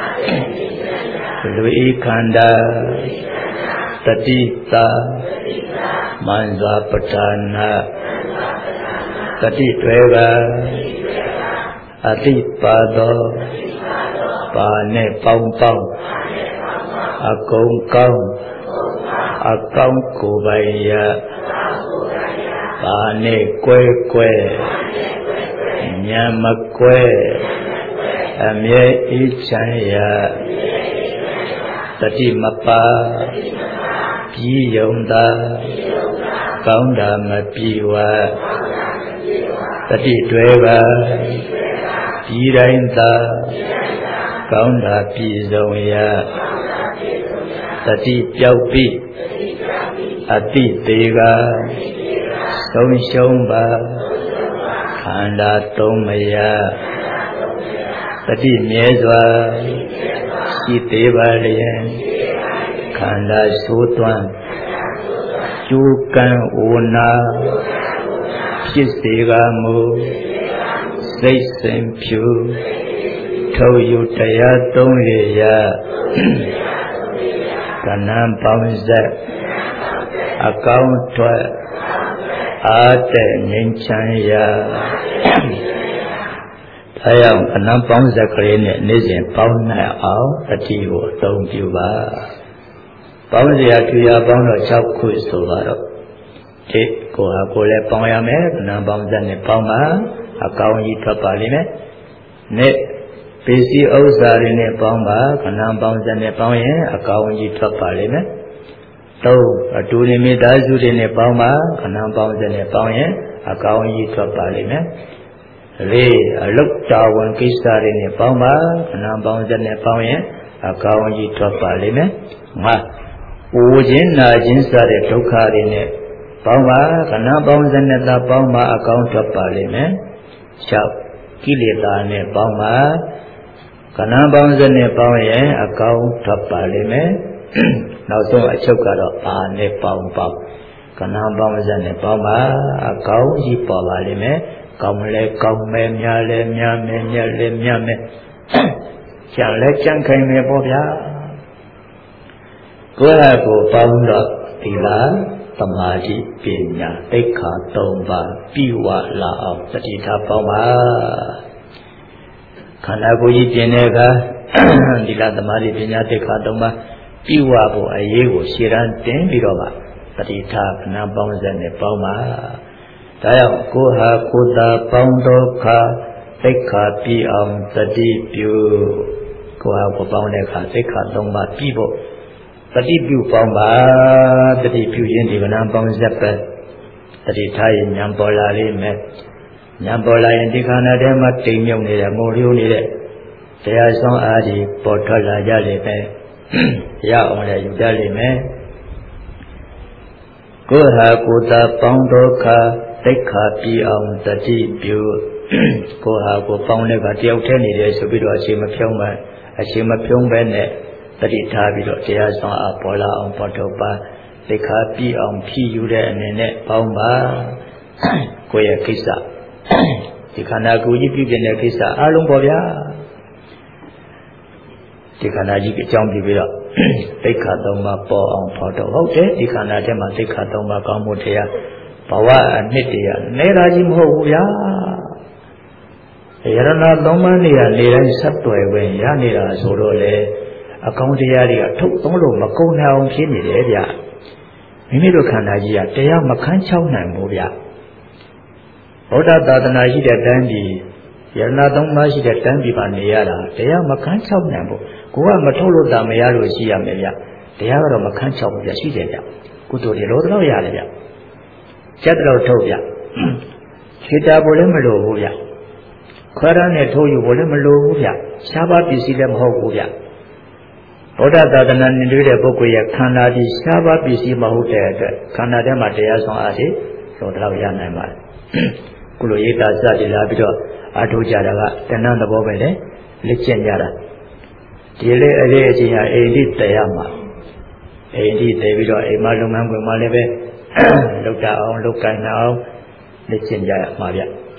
လူဤခန္ဓာတတိတာမန်စွာပဋ္ဌာနာတတိတွေကအတိပါသောဘာနဲ့ပေါင်းပေါင်းအကုန်ကောင်းအကောင်းကိုယ်ပိုင်ရဘာနဲ့ကွဲကွဲညာမကွဲအမြဲအေးချမ်းရတတိမပါပြီးယုံသာကောင်းတာမပြေဝတတိတွေကပြီးတိုင်းသာကောင်းတာပြည်စုံရတတိပြောက်ပြီးအတိသေးကဆုံးရှုံးပါခန္ဓာသုံးမရတတိမြဲစွာရှိသေးပါလျင်ခန္ဓာဆိုးသွမ်းကျိုးကံအိုနာဖြစ်စေကမူစိတ်စဉ်ဖြူထုတ်ယူတရားသုံးရကဏ္ဍပေါင်းဆက်အကောင်းထွက်အားတဲ့ငြိမ်းချမ်းရာဒါကြောင့်ကဏ္ဍပေါင်းဆက်ကလေးနဲ့နေ့စဉ်ပေါင်းနိုင်အောင်တတိကိုအသုံးပြုပါပေါင်းစရာတူရာပေါင်းတော့6ခုဆိုပါတော့ဒီကိုဟာကိုလည်းပေါင်းရမယ်ကဏ္ဍပေါင်းဆက်နဲ့ပေါင်းပါအကောင်းကြီးထွက်ပါလိမ့်မယ်နေ့ပစ္စည်းဥစ္စာတွေနဲ့ပေါင်းပါခဏပေါင်းစက်နဲ့ပေါင်းရင်အကောင်းကြီးထွက်ပါလိမ့်မယ်။သုံးအတူနေမိသားစုတွေနဲ့ပေါင်းပါခဏပေါင်းစက်နဲ့ပေါင်းရင်အကောင်းကြီးထွက်ပါလိမ့်မယ်။လေးအလုတ်တာဝန်ကိစ္စတွေနဲ့ပေါင်းပါခဏပေါင်းစက်နဲ့ပေါင်းရင်အကောင်းကြီးထွက်ပါလိမ့်မယ်။ငါအိုခြင်းနာခြင်းစတဲ့ဒုက္ခတွေနဲ့ပေါင်းပါခဏပေါင်းစက်နဲ့သာပေါင်းပါအကောင်းထွက်ပါလိမ့်မယ်။၆ကိလေသာနဲ့ပေါင်းပါကဏ္ဍပေါင်းစနဲ့ပေါင်းရင်အကောင်းထွက်ပါလိမ့်မယ်နောက်ဆုံးအချုပ်ကတော့အာနဲ့ပေါင်းကဏ္ဍပေါင်းစက်နဲ့ပေါင်းပါအကောင်းကြီးပေါ်ပါလိမ့်မယ်ကောင်းလဲကောင်းမယ်များလဲများမယ်မြတ်လဲမြတ်မယ်ကြံလဲကြံခိုင်မယ်ပေါ့ဗျာကိုယ့်ဟာကိုယ်ပေါင်းတော့သီလသမာဓိပညာသိက္ခာ3ပါးပြည့်ဝလာအောင်တတိထားပေါင်းပါခန္ဓာကိုယ်ကြီးပြင်တဲ့အခါသီလသမာဓိပညာသိက္ခာ3ပါးပြည့်ဝဖို့အရေးကိုရှေ့တန်းတင်ပြီးတော့ပါတတိထားခဏပေါင်းစက်နဲ့ပေါင်းပါဒါကြောင့်ကိုယ်ဟာကိုယ်သာပေါင်းတော့ခါသိက္ခာပြည့်အောင်တတိပြုကိုယ်ဟာကိုယ်ပေါင်းတဲ့အခါသိက္ခာ3ပါးပြည့်ဖို့တတိပြုပေါင်းပါတတိပြုရင်ဒီကဏပေါင်းစက်ပဲတတိထားရင်ဉာဏ်ပေါ်လာလိမ့်မယ်ဉာဏ်ပေါ်လာရင်ဒီခန္ဓာထဲမှာတိမ်မြုပ်နေတဲ့ငိုလျိုးနေတဲ့တရားဆောင်အားဒီပေါ်ထွက်လာကြလိမ့်မယ်ရအောင်လည်းယူတတ်လိမ့်မယ်ကိုယ်ဟာကိုယ်သာပေါင်းတော့ခါသိက္ခာပြည့်အောင်တတိပြုကိုယ်ဟာကိုယ်ပေါင်းတဲ့ကတယောက်တည်းနေတယ်ဆိုပြီးတော့အချိန်မဖြုံးပဲနဲ့တတိထားပြီးတော့တရားဆောင်အားပေါ်လာအောင်ပေါ်ထုတ်ပါသိက္ခာပြည့်အောင်ဖြည့်ယူတဲ့အနေနဲ့ပေါင်းပါကိုယ့်ရဲ့ကိစ္စဒီခန္ဓာကိုယ်ကြီးပြုပြင်တဲ့ကိစ္စအားလုံးပေါ့ဗျာဒီခန္ဓာကြီးအကြောင်းပြုပြီးတော့သိက္ခာ3ပါးပေါ်အောင်ပေါ်ထုတ်ဟုတ်တယ်ဒီခန္ဓာထဲမှာသိက္ခာ3ပါးကောင်းမှုတရားဘဝအနှစ်တရားနေတာကြီးမဟုတ်ဘူးဗျာယရဏ3ပါးနေရာနေတိုင်းဆက်သွယ်ဝင်ရနေတာဆိုတော့လေအကောင်းတရားတွေကထုတ်သုံးလို့မကုန်နိုင်အောင်ဖြစ်နေတယ်ဗျမိမိတို့ခန္ဓာကြီးကတရားမခန်းချောက်နိုင်ဘူးဗျဗုဒ္ဓသာသနာရှိတဲ့တန်းပြည်ယရဏ3ပါးရှိတဲ့တန်းပြည်မှာနေရတာတရားမခန်းချောက်နိုင်ဘူးကိုကမထုတ်လို့တာမရလို့ရှိရမယ်ဗျတရားကတော့မခန်းချောက်ဘူးဗျရှိတယ်ဗျကုသိုလ်တွေလို့တော့ရတယ်ဗျစက်တော့ထုတ်ဗျခေတ္တဘိုလ်လည်းမလိုဘူးဗျခွဲရနဲ့ထိုးယူဖို့လည်းမလိုဘူးဗျရှားပါပစ္စည်းလည်းမဟုတ်ဘူးဗျဗုဒ္ဓသာသနာနဲ့တွေ့တဲ့ပုဂ္ဂိုလ်ရဲ့ခန္ဓာဒီရှားပါပစ္စည်းမဟုတ်တဲ့အတွက်ခန္ဓာထဲမှာတရားဆောင်အားဖြင့်တော့ရနိုင်ပါတယ်ကုလိုရေးတာစသည်လာပြီးတော့အထောက်ကြတာကတဏ္ဍသဘောပဲလေလက်ကျင့်ကြတာဒီလေအရေးအချင်းဟာအိန္ဒိတရားမှာအိန္ဒိတည်ပြီးတော့အိမ်မလုပ်ငန်းခွင်မှာလည်းပဲလုပ်တတ်အောင်လုပ်ကိုင်အောင်လက်ကျင့်ကြရမှာဗျ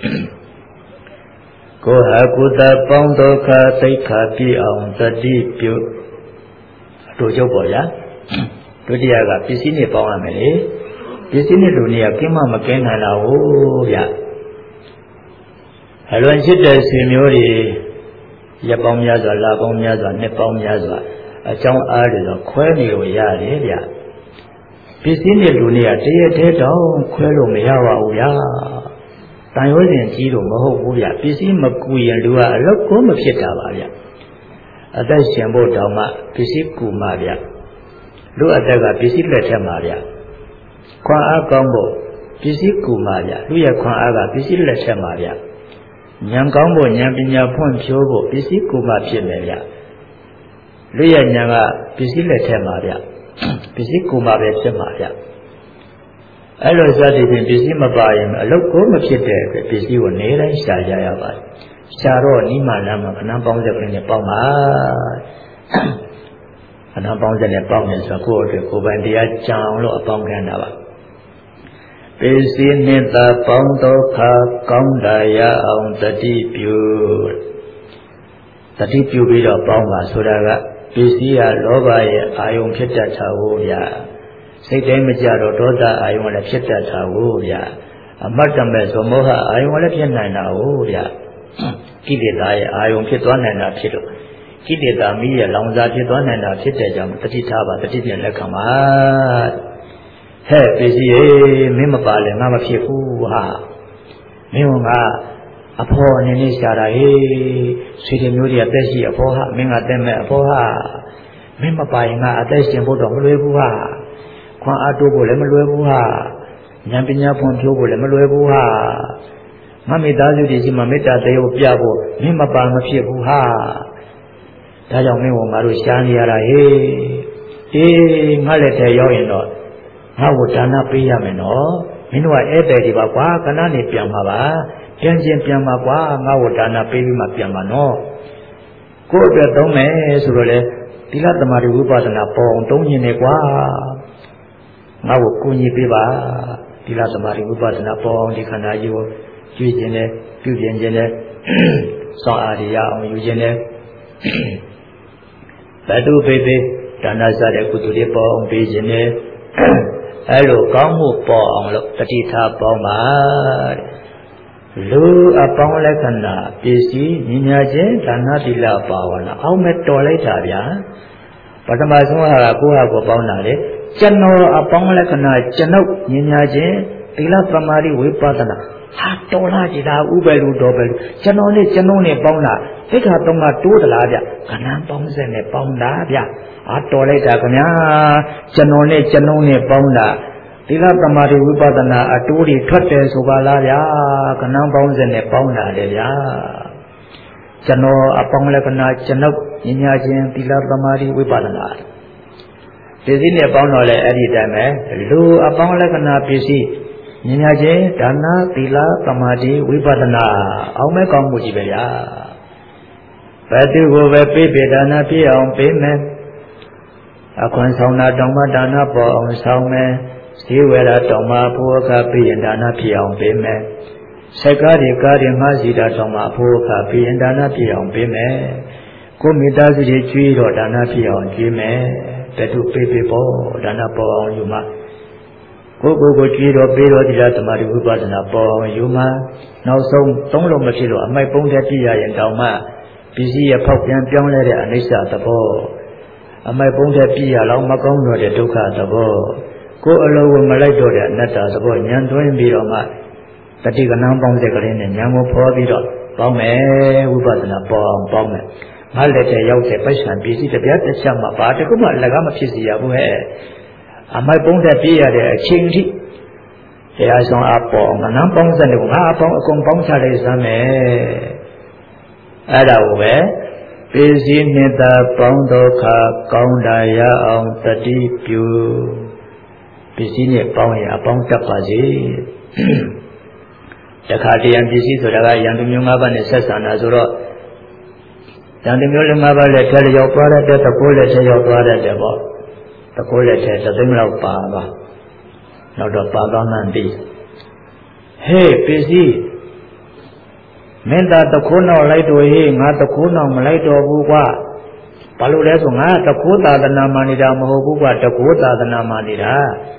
ကိုယ်ဟာကိုယ်သာပေါင်းဒုက္ခသိက္ခာပြည့်အောင်တတိပြုအတူချုပ်ပေါ်ဗျာဒုတိယကပစ္စည်းနဲ့ပေါင်းရမယ်လေပစ္စည်းနဲ့လူနေရကင်းမမကင်းနိုင်တော့ဘူးဗျအလွန်ချစ်တဲ့ဆွေမျိုးတွေရက်ပေါင်းများစွာလပေါင်းများစွာနှစ်ပေါင်းများစွာအကြောင်းအားတွေတော့ခွဲနေလို့ရတယ်ဗျပစ္စည်းနဲ့လူနေရတရက်တည်းတောင်ခွဲလို့မရပါဘူးဗျတန်ရုံးစဉ်ကြီးလို့မဟုတ်ဘူးဗျပစ္စည်းမကူရင်လူကအလောက်ကိုမဖြစ်တာပါဗျအသက်ရှင်ဖို့တောင်မှပစ္စည်းကူမှဗျလူအသက်ကပစ္စည်းလက်ထက်မှာဗျခွန်အားကောင်းဖို့ပစ္စည်းကူမှဗျလူရဲ့ခွန်အားကပစ္စည်းလက်ထက်မှာဗျဉာဏ်ကောင်းဖို့ဉာဏ်ပညာဖွံ့ဖြိုးဖို့ပစ္စည်းကူမှဖြစ်မယ်ဗျလူရဲ့ဉာဏ်ကပစ္စည်းလက်ထက်မှာဗျပစ္စည်းကူမှပဲဖြစ်မှာဗျအဲ့လိုစသည်ဖြင့်ပစ္စည်းမပါရင်အလုတ်ကိုမဖြစ်တဲ့အတွက်ပစ္စည်းကိုနေတိုင်းရှာကြရပါတယ်ရှာတော့နိမလမ်းမှာခဏပေါင်းစက်ကလေးနဲ့ပေါင်းပါခဏပေါင်းစက်နဲ့ပေါင်းနေဆိုကိုယ့်အတွက်ကိုယ်ပိုင်တရားကြံအောင်လို့အပေါင်းခံတာပါပစ္စည်းနှင့်သာပေါင်းဒုက္ခကောင်းတာရအောင်တတိပြုပြီးတော့ပေါင်းပါဆိုတာကပစ္စည်းကလောဘရဲ့အာယုံဖြစ်တတ်တာဟုတ်ဗျာစိတ်တိုင်းမကြတော့ဒေါသအာယုံလည်းဖြစ်တတ်တာဟုတ်ဗျာအမတ်တမဲ့ဆိုမောဟအာယုံလည်းဖြစ်နိုင်တာဟုတ်ဗျာကိလေသာရဲ့အာယုံဖြစ်သွားနိုင်တာဖြစ်လို့ကိလေသာမိရဲ့လောင်စာဖြစ်သွားနိုင်တာဖြစ်တဲ့ကြောင့်တတိထားပါတတိနဲ့လက်ခံပါဟဲ့ပစ္စည်းရေမင်းမပါလဲငါမဖြစ်ဘူးဟာမင်းကအဖေါ်အနေနဲ့ရှာတာဟေးဆွေတွေမျိုးတွေအသက်ရှိအဖေါ်ဟာမင်းကတက်မဲ့အဖေါ်ဟာမင်းမပါရင်ငါအသက်ရှင်ဖို့တော့မလွယ်ဘူးဟာခွန်အားတိုးဖို့လည်းမလွယ်ဘူးဟာဉာဏ်ပညာဖွံ့ဖြိုးဖို့လည်းမလွယ်ဘူးဟာငါမိသားစုတွေရှိမှမေတ္တာတရားပြဖို့မင်းမပါမဖြစ်ဘူးဟာဒါကြောင့်မင်းကငါတို့ရှားနေရတာဟေးအေးငါလက်ထဲရောက်ရင်တော့ငါ့ကိုဒါနပေးရမယ်နော်မင်းတို့ကဧည့်သည်တွေပါကွာခဏနေပြန်ပါပါပြန်ချင်းပြန်ပါကွာငါ့ကိုဒါနပေးပြီးမှပြန်ပါနော်ကိုယ့်အတွက်သုံးမယ်ဆိုတော့လေသီလသမာဓိဝိပဿနာပေါ်အောင်သုံးရင်လေကွာငါ့ကိုကူညီပေးပါသီလသမာဓိဝိပဿနာပေါ်အောင်ဒီခန္ဓာကြီးကိုကြွေးခြင်းနဲ့ပြုပြင်ခြင်းနဲ့စောင့်အားရအောင်ယူခြင်းနဲ့ဘတ်တုပိပိဒါနစတဲ့ကုသိုလ်တွေပေါ်အောင်ပေးခြင်းနဲ့အဲလိုကောင်းမှုပေါ်အောင်လို့တတိထားပေါင်းပါလူအပေါင်းလက္ခဏာပစ္စည်းညီညာခြင်းဒါနသီလပါဝနာအောင်မဲ့တော်လိုက်တာဗျာပထမဆုံးဟာကိုယ့်ဟာကိုပေါင်းတာလေကျွန်တော်အပေါင်းလက္ခဏာကျွန်ုပ်ညီညာခြင်းသီလသမာဓိဝိပဿနာဟာတော်လာကြည်လားဥပဲလူတော်ပဲလူကျွန်တော်နဲ့ကျွန်ုပ်နဲ့ပေါင်းတာသိက္ခာသုံးပါးတိုးသလားဗျကဏ္ဍပေါင်းစက်နဲ့ပေါင်းတာဗျအာတော်လိုက်တာခင်ဗျာကျွန်တော်နဲ့ကျွန်ုပ်နဲ့ပေါင်းတာသီလသမာဓိဝိပဿနာအတိုးတွေထွက်တယ်ဆိုပါလားဗျာကဏ္ဍပေါင်းစက်နဲ့ပေါင်းတာလေဗျာကျွန်တော်အပေါင်းလက္ခဏာကျွန်ုပ်ညီညာခြင်းသီလသမာဓိဝိပဿနာပစ္စည်းနဲ့ပေါင်းတော့လေအဲ့ဒီတိုင်းပဲလူအပေါင်းလက္ခဏာပစ္စည်းညီညာခြင်းဒါနသီလသမာဓိဝိပဿနာအောင်မဲ့ကောင်းမှုကြီးပဲဗျာဘယ်သူကိုပဲပြည့်ပြည့်ဒါနပြည့်အောင်ပေးမယ်အခွန်ဆောင်တာတောင်မှဒါနပေါ်အောင်ဆောင်မယ်ဇေဝရတောင်မှဘုရားကပြည့်ရင်ဒါနပြည့်အောင်ပေးမယ်စက္ကားတွေကားတွေမှစီတာတောင်မှဘုရားကပြည့်ရင်ဒါနပြည့်အောင်ပေးမယ်ကိုမိသားစုတွေကျွေးတော့ဒါနပြည့်အောင်ကျွေးမယ်တတုပြည့်ပြည့်ပေါ်ဒါနပေါ်အောင်ယူမှာကိုကြွေးတော့ပေးတော့သီလသမာဓိဝိပဿနာပေါ်အောင်ယူမှာနောက်ဆုံးသုံးလုံးမဖြစ်လို့အမိုက်ပုံးတဲ့ပြရရင်တောင်မှပစ္စည်းရဖောက်ပြန်ပြောင်းလဲတဲ့အနိစ္စသဘောအမိုက်ပုံးတဲ့ပြရလောက်မကောင်းတော့တဲ့ဒုက္ခသဘောကိုအလိုကိုမလိုက်တော့တဲ့အနတ္တသဘောဉာဏ်သွင်းပြီးတော့မှတတိကဏပေါင်းတဲ့ကလေးနဲ့ဉာဏ်ကိုဖော်ပြီးတော့ပေါင်းမယ်ဝိပဿနာပေါ်အောင်ပေါင်းမယ်ငါလက်ထဲရောက်တဲ့ပိုက်ဆံပစ္စည်းတစ်ပြားတစ်ချက်မှဘာတခုမှလက်ကမဖြစ်စီရဘူးဟဲ့အမိုက်ပုံးတဲ့ပြည့်ရတဲ့အချိန်ထိတရားဆောင်အပေါ်ငနန်းပေါင်းစက်တွေကိုငါအပေါင်းအကုန်ပေါင်းချလိုက်စမ်းမယ်အဲ့ဒါကိုပဲပစ္စည်းနှစ်သာပေါင်းဒုက္ခကောင်းတာရအောင်တတိပြုပစ္စည်းနဲ့ပေါင်းရင်အပေါင်းတက်ပါစေတခါတရံပစ္စည်းဆိုတာကယံသူမျိုး၅ပါးနဲ့ဆက်ဆံတာဆိုတော့ယံသူမျိုး၅ပါးလည်းထဲရောက်သွားတဲ့တကိုးလည်းထဲရောက်သွားတဲ့ပေါ့တကိုးလက်ထဲသသိန်းလောက်ပါပါနောက်တော့ပါသွားမှန်းသိဟေးပစ္စည်းမင်းသားတကိုးနောက်လိုက်တော့ဟေးငါတကိုးနောက်မလိုက်တော့ဘူးကွာဘာလို့လဲဆိုငါတကိုးသာသနာမှနေတာမဟုတ်ဘူးကွာတကိုးသာသနာမှနေတာ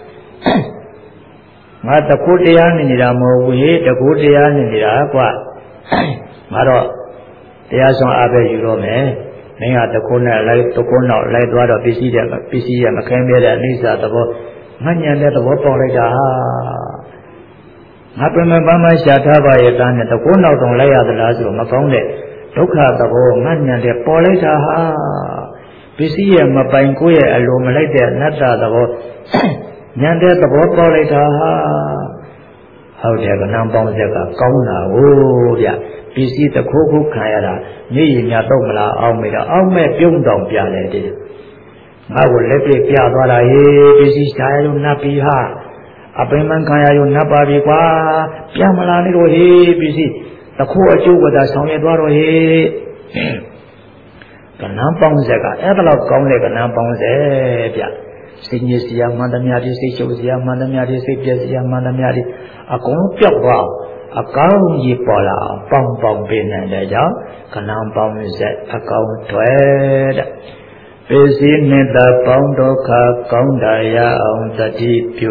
ငါတကိုးတရားနေတာမဟုတ်ဘူးဟေးတကိုးတရားနေတာကွာငါတော့တရားဆောင်အားပဲယူတော့မယ်မင်းကတခုနဲ့လိုက်တခုနောက်လိုက်သွားတော့ပစ္စည်းရမခိုင်းပြတဲ့အနိစ္စသဘောငါညံတဲ့သဘောပေါ်လိုက်တာငါပြမပန်းမရှာထားပါရဲ့သားနဲ့တခုနောက်တော့လိုက်ရသလားဆိုမကောင်းတဲ့ဒုက္ခသဘောငါညံတဲ့ပေါ်လိုက်တာပစ္စည်းရမပိုင်ကိုယ့်ရဲ့အလိုမလိုက်တဲ့အနတ္တသဘောညံတဲ့သဘောပေါ်လိုက်တာဟုတ်တယ်ကဏ္ဍပေါင်းဆက်ကကောင်းတာဟုတ်ဗျပစ္စည်းတစ်ခုခုခံရတာမျက်ရည်များတော့မလားအောင်းမိတာအောင်းမဲ့ပြုံးတောင်ပြတယ်တည်းငါ့ကိုလက်ပြပြသွားတာဟေးပစ္စည်းရှားရုံနတ်ပြီဟာအပင်မခံရရုံနတ်ပါပြီကွာပြန်မလာနေတော့ဟေးပစ္စည်းတစ်ခုအကျိုးကသာဆောင်ရသွားတော့ဟေးကဏ္ဍပေါင်းဆက်ကအဲ့ဒါတော့ကောင်းတဲ့ကဏ္ဍပေါင်းဆက်ဗျစိတ်ညစ်စရာမှန်သမျှဒီစိတ်ချုပ်စရာမှန်သမျှဒီစိတ်ပြည့်စရာမှန်သမျှဒီအကုန်ပြောက်သွားအကောင်းကြီးပေါ်လာပေါင်းပေါင်းပေးနိုင်တဲ့ကြောင့်ကဏ္ဍပေါင်းဆက်အကောင်းထွဲတဲ့ပစ္စည်းနှစ်သာပေါင်းဒုက္ခကောင်းတာရအောင်တတိပြု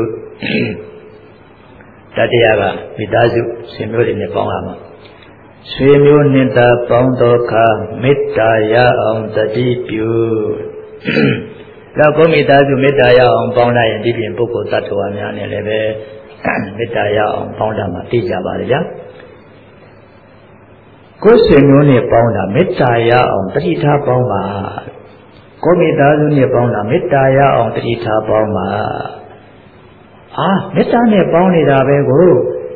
တတရားကမိသားစုဆွေမျိုးတွေနဲ့ပေါင်းရမှာဆွေမျိုးနှစ်သာပေါင်းဒုက္ခမေတ္တာရအောင်တတိပြုတော့ကိုမိသားစုမေတ္တာရအောင်ပေါင်းလိုက်ရင်ဒီပြင်ပုဂ္ဂိုလ်သတ္တဝါများနဲ့လည်းပဲမေတ္တာရအောင်ပေါင်းတာမှသိကြပါလေဗျာကိုယ်ဆွေမျိုးနဲ့ပေါင်းတာမေတ္တာရအောင်တတိထားပေါင်းပါကိုမိသားစုနဲ့ပေါင်းတာမေတ္တာရအောင်တတိထားပေါင်းပါမေတ္တာနဲ့ပေါင်းနေတာပဲကို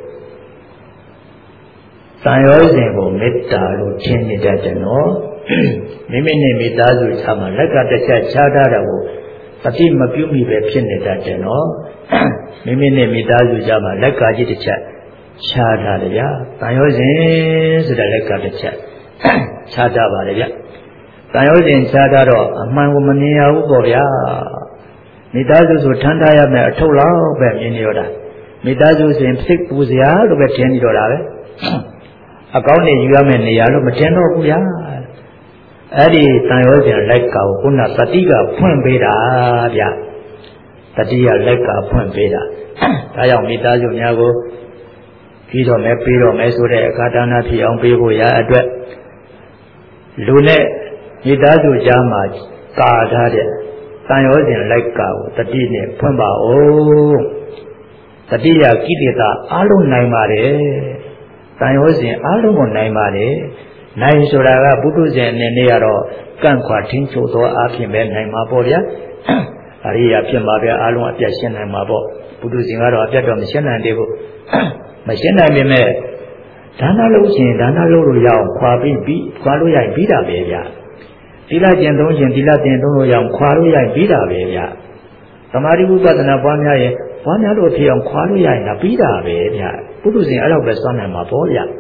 တန်ရောစဉ်ကိုမေတ္တာလို့ထင်နေတတ်တယ်နော်မိမိနဲ့မိသားစုချာမှာလက်ကတစ်ချက်ခြားထားတာကိုတတိမပြုမိပဲဖြစ်နေတတ်တယ်နော်မိမိနဲ့မိသားစုချာမှာလက်ကကြီးတစ်ချက်ခြားထားတယ်ဗျာတန်ရောစဉ်ဆိုတဲ့လက်ကတစ်ချက်ခြားထားပါတယ်ဗျာတန်ရောစဉ်ခြားထားတော့အမှန်ကိုမမြင်ရဘူးပေါ့ဗျာမိသားစုဆိုထမ်းထားရမယ်အထုပ်လောက်ပဲမြင်နေရတာမိသားစုဆိုရင်စိတ်ပူစရာလို့ပဲထင်နေတော့တာပဲအကောင်းနဲ့ယူရမယ်နေရာလို့မထင်တော့ဘူးဗျာအဲ့ဒီတန်ရောစဉ်လိုက်ကကိုခုနတတိကဖွင့်ပေးတာဗျတတိယလိုက်ကဖွင့်ပေးတာဒါကြောင့်မိသားစုများကိုပြီးတော့မယ်ပြီးတော့မယ်ဆိုတဲ့အခါဒါနဖြစ်အောင်ပေးဖို့ရအတွက်လူနဲ့မိသားစုကြားမှာကာထားတဲ့တန်ရောစဉ်လိုက်ကကိုတတိနဲ့ဖွင့်ပါဦးတတိယကိလေသာအလုံးနိုင်ပါတယ်တန်ရောစဉ်အလုံးကိုနိုင်ပါတယ်နိုင်ဆိုတာကပုထုဇဉ်အနေနဲ့ကတော့ကန့်ခွာထင်းချို့သောအဖြစ်ပဲနိုင်မှာပေါ့ဗျာအရိယာဖြစ်မှာပဲအလုံးအပြတ်ရှင်းနိုင်မှာပေါ့ပုထုဇဉ်ကတော့အပြတ်တော့မရှင်းနိုင်သေးဘူးမရှင်းနိုင်ပေမဲ့ဒါနလုပ်ခြင်းဒါနလုပ်လို့ရအောင်ခွာပြီးခွာလို့ရရင်ပြီးတာပဲဗျာသီလကျင့်သုံးခြင်းသီလကျင့်သုံးလို့ရအောင်ခွာလို့ရရင်ပြီးတာပဲဗျာသမာဓိဝိပဿနာပွားများရင်ပွားများလို့ဖြစ်အောင်ခွာလို့ရရင်ဒါပြီးတာပဲဗျာပုထုဇဉ်အဲ့လောက်ပဲစွမ်းနိုင်မှာပေါ့ဗျာ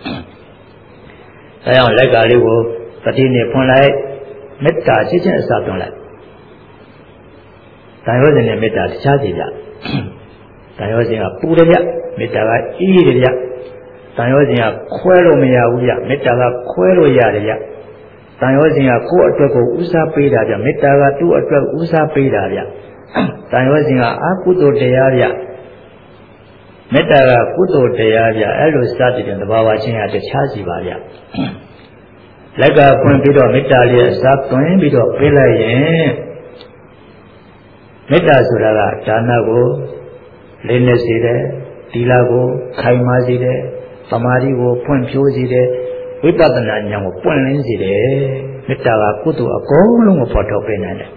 အဲအောင်လက်ကလေးကိုတတိနဲ့ဖွင့်လိုက်မေတ္တာရှိခြင်းအစသွင်းလိုက်တန်ရောစဉ်နဲ့မေတ္တာတခြားစီဗျတန်ရောစဉ်ကပူတယ်ဗျမေတ္တာကအေးတယ်ဗျတန်ရောစဉ်ကခွဲလို့မရဘူးဗျမေတ္တာကခွဲလို့ရတယ်ဗျတန်ရောစဉ်ကကိုယ့်အတွက်ကိုဦးစားပေးတာဗျမေတ္တာကသူ့အတွက်ဦးစားပေးတာဗျတန်ရောစဉ်ကအကုသိုလ်တရားဗျမေတ္တာကကုသိုလ်တရားဗျအဲ့လိုစသည်ဖြင့်သဘာဝချင်းဟာတခြားစီပါဗျလက်ကဖွင့်ပြီးတော့မေတ္တာလေးအစားသွင်းပြီးတော့ပေးလိုက်ရင်မေတ္တာဆိုတာကဒါနကိုလေးနဲ့စေတယ်သီလကိုခိုင်မာစေတယ်သမာဓိကိုဖွံ့ဖြိုးစေတယ်ဝိပဿနာဉာဏ်ကိုပွင့်လင်းစေတယ်မေတ္တာကကုသိုလ်အကုန်လုံးကိုပေါ်ထုတ်ပေးနိုင်တယ်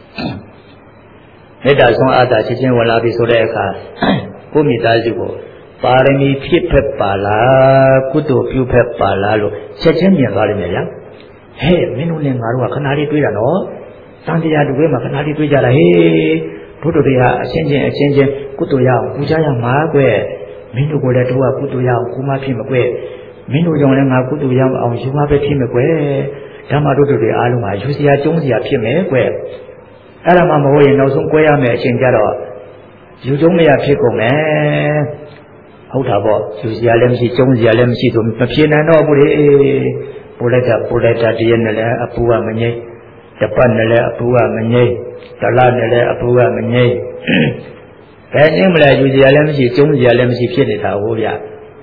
မေတ္တာဆုံးအတ္တချင်းချင်းဝင်လာပြီဆိုတဲ့အခါကိုမိသားစုကိုပါရမီဖြစ်ဖက်ပါလားကုသိုလ်ပြုဖက်ပါလားလို့ချက်ချင်းမြင်သွားလိမ့်မယ်ဗျာဟဲ့မင်းတို့နဲ့ငါတို့ကခဏလေးတွေ့တာနော်တန်တရားတူပဲမှာခဏလေးတွေ့ကြတာဟေးဘုဒ္ဓတွေဟာအချင်းချင်းကုသိုလ်ရအောင်ပူဇော်ရမှာကွမင်းတို့ကိုလည်းတို့ကကုသိုလ်ရအောင်ကိုမဖြစ်မကွမင်းတို့ကြောင့်လည်းငါကုသိုလ်ရအောင်ယူမပဲဖြစ်မကွဓမ္မတို့တွေအားလုံးဟာယူစရာကျုံးစရာဖြစ်မယ်ကွအဲ့ဒါမှမဟုတ်ရင်နောက်ဆုံးကွဲရမယ်အချိန်ကြတော့ယူကျုံးမရဖြစ်ကုန်မယ်ဟုတ်တာပေါ့ယူစရာလည်းမရှိကျုံးစရာလည်းမရှိဆိုမဖြစ်နိုင်တော့ဘူးလေပိုလိုက်တာတရက်နဲ့လည်းအပူကမငြိမ့်တပတ်နဲ့လည်းအပူကမငြိမ့်တလနဲ့လည်းအပူကမငြိမ့်ဘယ်နည်းမလဲယူစရာလည်းမရှိကျုံးစရာလည်းမရှိဖြစ်နေတာဟုတ်ဗျ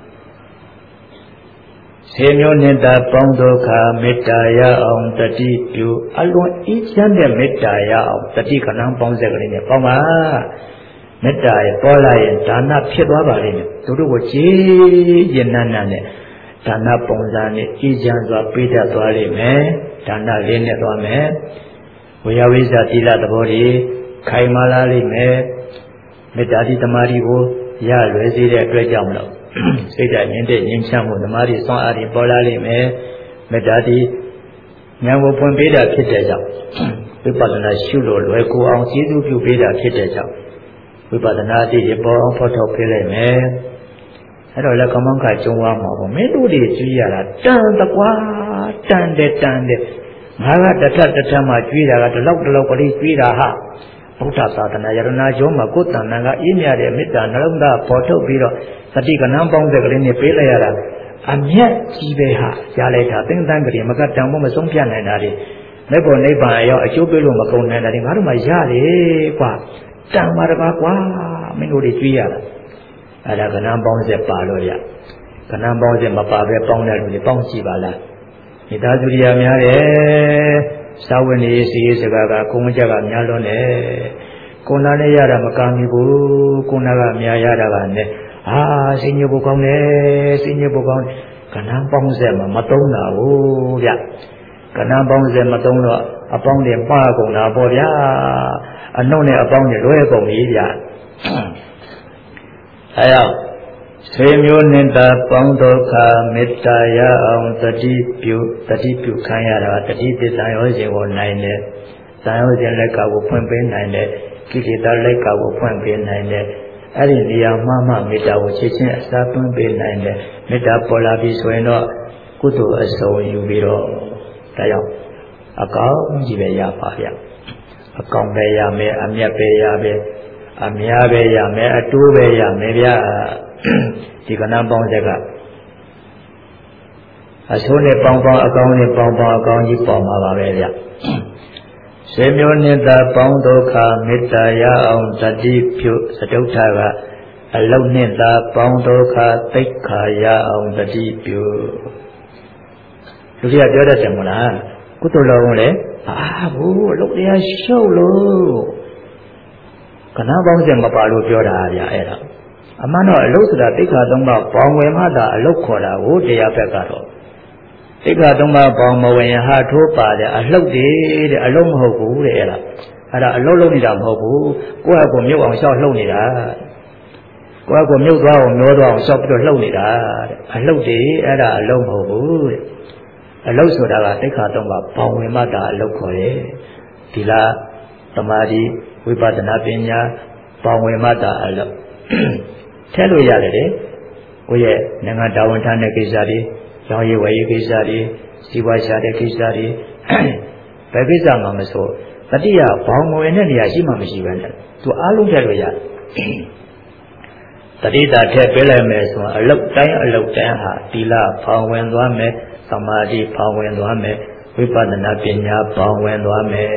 ဆေမျိုးနဲ့တာပေါင်းဒုက္ခမေတ္တာရအောင်တတိပြုအလွန်အေးချမ်းတဲ့မေတ္တာရအောင်တတိခဏပေါင်းစက်ကလေးနဲ့ပေါင်းပါမေတ္တာရပေါ်လာရင်ဒါနဖြစ်သွားပါလိမ့်မယ်တို့ကိုကြည်ကျင်နန်းနဲ့ဒါနပုံစံနဲ့အေးချမ်းစွာပေးတတ်သွားလိမ့်မယ်ဒါနလေးနဲ့သွားမယ်ဝေယဝိဇ္ဇသီလသဘောတွေခိုင်မာလာလိမ့်မယ်မေတ္တာတိသမာဓိကိုရလွယ်စေတဲ့အတွက်ကြောင့်မလို့စိတ်ဓာတ်ငြိမ်တဲ့ငြိမ်ချမ်းမှုသမာဓိစွမ်းအားတွေပေါ်လာလိမ့်မယ်မေတ္တာတိဉာဏ်ကိုဖွင့်ပေးတာဖြစ်တဲ့ကြောင့်ဝိပဿနာရှုလို့လွယ်ကူအောင်ကျေးဇူးပြုပေးတာဖြစ်တဲ့ကြောင့်ဝိပဿနာအတိတ်ပေါ်အောင်ဖော်ထုတ်ပေးလိုက်မယ်အဲ့တော့လည်းကမောင်းကကျုံသွားမှာပေါ့မင်းတို့တွေကြွေးရတာတန်တကွာတန်တယ်ငါကတထမှကြွေးတာကဒီလောက်ကလေးကြွေးတာဟာဗုဒ္ဓသာသနာယရဏကျောမှာကိုယ်တဏ္ဍာကအေးမြတဲ့မေတ္တာနှလုံးသားပေါ်ထုတ်ပြီးတော့သတိကဏ္ဍပေါင်းတဲ့ကလေးနဲ့ပေးလိုက်ရတာအမျက်ကြီးပဲဟာရလိုက်တာသင်္ကန်းကလေးမကတံဖို့မဆုံးဖြတ်နိုင်တာတွေမဲ့ပေါ်နိဗ္ဗာန်ရောက်အကျိုးပေးလို့မကုန်နိုင်တာတွေငါတို့မှရတယ်ကွာတန်ပါတပါကွာမင်းတို့တွေကြွေးရတာအဲ့ဒါကဏ္ဍပေါင်းဆက်ပါလို့ရကဏ္ဍပေါင်းဆက်မပါပဲပေါင်းတဲ့လူတွေပေါင်းကြည့်ပါလားမိသားစုတွေများတယ်စာဝတ်နေစီစကားကကိုမကြကများလွန်းတယ်ကိုနာနဲ့ရတာမကမ်းဘူးကိုနာကများရတာကနဲ့ဟာစိညိုပုကောင်းတယ်စိညိုပုကောင်းကဏ္ဍပေါင်းဆက်မှာမသုံးတာဘူးဗျကဏ္ဍပေါင်းဆက်မသုံးတော့အပေါင်းတွေပါကုန်တာပေါ့ဗျာအနှုတ်နဲ့အပေါင်းတွေလွဲကုန်ပြီဗျအဲရောက်ဆွေမျိုးနဲ့တာပေါင်းဒုက္ခမေတ္တာရအောင်တတိပြုခံရတာတတိပစ္စံရောစဉ်ကိုနိုင်တယ်။ဇံရောစဉ်လက်ကကိုဖွင့်ပေးနိုင်တယ်။ကိလေသာလက်ကကိုဖွင့်ပေးနိုင်တယ်။အဲ့ဒီနေရာမှမေတ္တာကိုချက်ချင်းအစားသွင်းပေးနိုင်တယ်။မေတ္တာပေါ်လာပြီဆိုရင်တော့ကုသိုလ်အစုံယူပြီးတော့ဒါကြောင့်အကောင်းကြီးပဲရပါဗျ။အကောင်ပဲရမယ်အမြတ်ပဲရမယ်အများပဲရမယ်အတိုးပဲရမယ်ဗျာဒီကဏ္ဍပေါင်းချက်ကအဆိုးနဲ့ပေါင်းပေါင်းအကောင်နဲ့ပေါင်းပေါင်းအကောင်ကြီးပေါင်းပါပါပဲဗျစေမျိုးနှစ်သာပေါင်းဒုက္ခမေတ္တာရအောင်တတိပြုစတုထကအလုံးနှစ်သာပေါင်းဒုက္ခသိက္ခာရအောင်တတိပြုလူကြီးကပြောတတ်တယ်မလားကုသိုလ်တော်ဝင်လေဘူးအလုပ်တရားရှုပ်လို့ကဏ္ဍပေါင်းချက်မပါလို့ပြောတာဗျအဲ့ဒါအမှန်တော့အလုပ်ဆိုတာသိက္ခာ၃ပါးပေါင်းဝင်မှသာအလုပ်ခေါ်တာကိုတရားဘက်ကတော့သိက္ခာ၃ပါးပေါင်းမဝင်ဟာထိုးပါတယ်အလှုပ်တဲ့အလုံးမဟုတ်ဘူးတဲ့အဲ့ဒါအလုပ်လုပ်နေတာမဟုတ်ဘူးကိုယ့်အကိုမြုပ်အောင်ရှောက်လှုပ်နေတာကိုယ့်အကိုမြုပ်သွားအောင်မျောသွားအောင်ရှောက်ပြီးတော့လှုပ်နေတာတဲ့အလှုပ်တွေအဲ့ဒါအလုံးမဟုတ်ဘူးတဲ့အလုပ်ဆိုတာကသိက္ခာ၃ပါးပေါင်းဝင်မှသာအလုပ်ခေါ်တယ်ဒီလားသမာဓိဝိပဿနာပညာပေါင်းဝင်မှသာအလုပ်ထဲလို့ရတယ်လေကိုယ့်ရဲ့နိုင်ငံတာဝန်ထမ်းတဲ့ကိစ္စတွေရောင်းရည်ဝယ်ရေးကိစ္စတွေစီးပွားရှာတဲ့ကိစ္စတွေဘယ်ကိစ္စမှမဆိုတတိယဘောင်ဝင်တဲ့နေရာရှိမှမရှိပဲနဲ့သူအားလုံးထည့်လို့ရတတိတာထည့်ပေးလိုက်မယ်ဆိုရင်အလုတ်တိုင်းဟာသီလဘောင်ဝင်သွားမယ်သမာဓိဘောင်ဝင်သွားမယ်ဝိပဿနာပညာဘောင်ဝင်သွားမယ်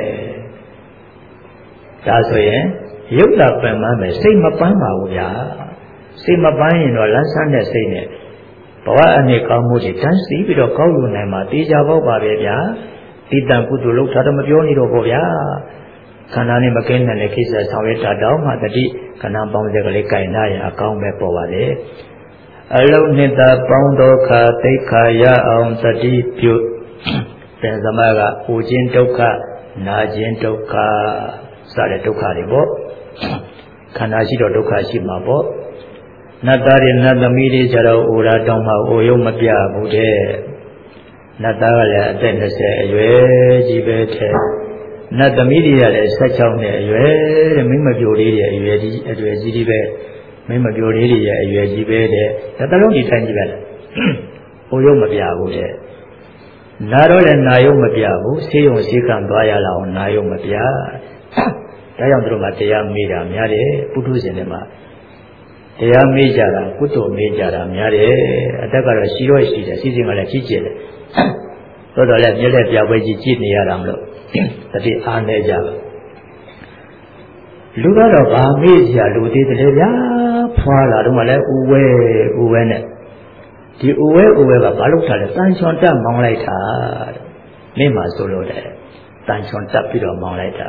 ဒါဆိုရင်ရုပ်တာပင်ပန်းမယ်စိတ်မပန်းပါဘူးဗျာစိတ်မပန်းရင်တော့လန်းဆန်းတဲ့စိတ်နဲ့ဘဝအနေကောင်းမှုတွေတန်းစီပြီးတော့ကောက်ယူနိုင်မှာတေချာပေါ့ပါပဲဗျာတိတံကုသိုလ်လုပ်တာတော့မပြောနေတော့ပေါ့ဗျာခန္ဓာနဲ့မကင်းတဲ့ကိစ္စဆောင်ရွက်တာတောင်းမှတတိခန္ဓာပေါင်းစက်ကလေးကြိုင်နာရအကောင်းပဲပေါ်ပါလေအလုံးနှစ်သာပေါင်းဒုက္ခသိက္ခာရအောင်တတိပြုသင်္သမကပူခြင်းဒုက္ခနာခြင်းဒုက္ခစတဲ့ဒုက္ခတွေပေါ့ခန္ဓာရှိတော့ဒုက္ခရှိမှာပေါ့နတ်သားတွေနတ်သမီးတွေကြတော့အိုရာတောင်းမှအိုရုံမပြဘူးတဲ့နတ်သားကလည်းအသက်20အရွယ်ကြီးပဲတဲ့နတ်သမီးတွေကလည်း16နှစ်အရွယ်တဲ့မိမပြိုလေးတွေအရွယ်ကြီးပဲမိမပြိုလေးတွေရဲ့အရွယ်ကြီးပဲတဲ့ဒါတလုံးဒီတိုင်းကြီးပဲအိုရုံမပြဘူးတဲ့နာတော့လည်းနာယုံမပြဘူးဆေးရုံဆေးကံသွားရလာအောင်နာယုံမပြဒါကြောင့်တို့ကတရားမေးတာများတယ်ပုထုဇဉ်တွေမှာတရားမေးကြတာကုသိုလ်မေးကြတာများတယ်အတက်ကတော့ရှိတော့ရှိတယ်စီစဉ်ကလည်းကြီးကျယ်တယ်တော်တော်လည်းပြည့်တဲ့ပြပွဲကြီးကြည့်နေရတာမလို့တတိအားနေကြပါလူကတော့ဗာမေးကြလူသေးတယ်ဗျာဖွာလာတော့မှလည်းဥဝဲနဲ့ဒီဥဝဲကဘာလို့ထားလဲတန်ချွန်တက်မောင်းလိုက်တာမိမဆိုလို့တယ်တန်ချွန်တက်ပြီးတော့မောင်းလိုက်တာ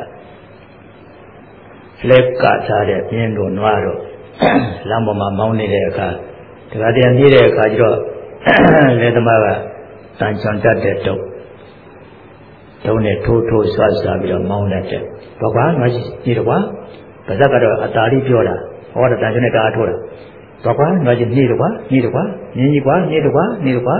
လက်ကထားတဲ့ပြင်းတို့နွားတို့လမ်းပေါ်မှာမောင်းနေတဲ့အခါတခါတည်းနေတဲ့အခါကျတော့လေသမားကတန်ချွန်တက်တဲ့တုံးနဲ့ထိုးဆွာပြီးတော့မောင်းတတ်တယ်။ဘာကွာငါကြီးနေတော့ကွာပါဇက်ကတော့အတားလေးပြောတာဟောတာတန်ချွန်နဲ့တအားထိုးတာဘာကွာငါကြီးနေတော့ကွာမြင်းကြီးကွာမြင်းလေးကွာမြင်းလေးကွာ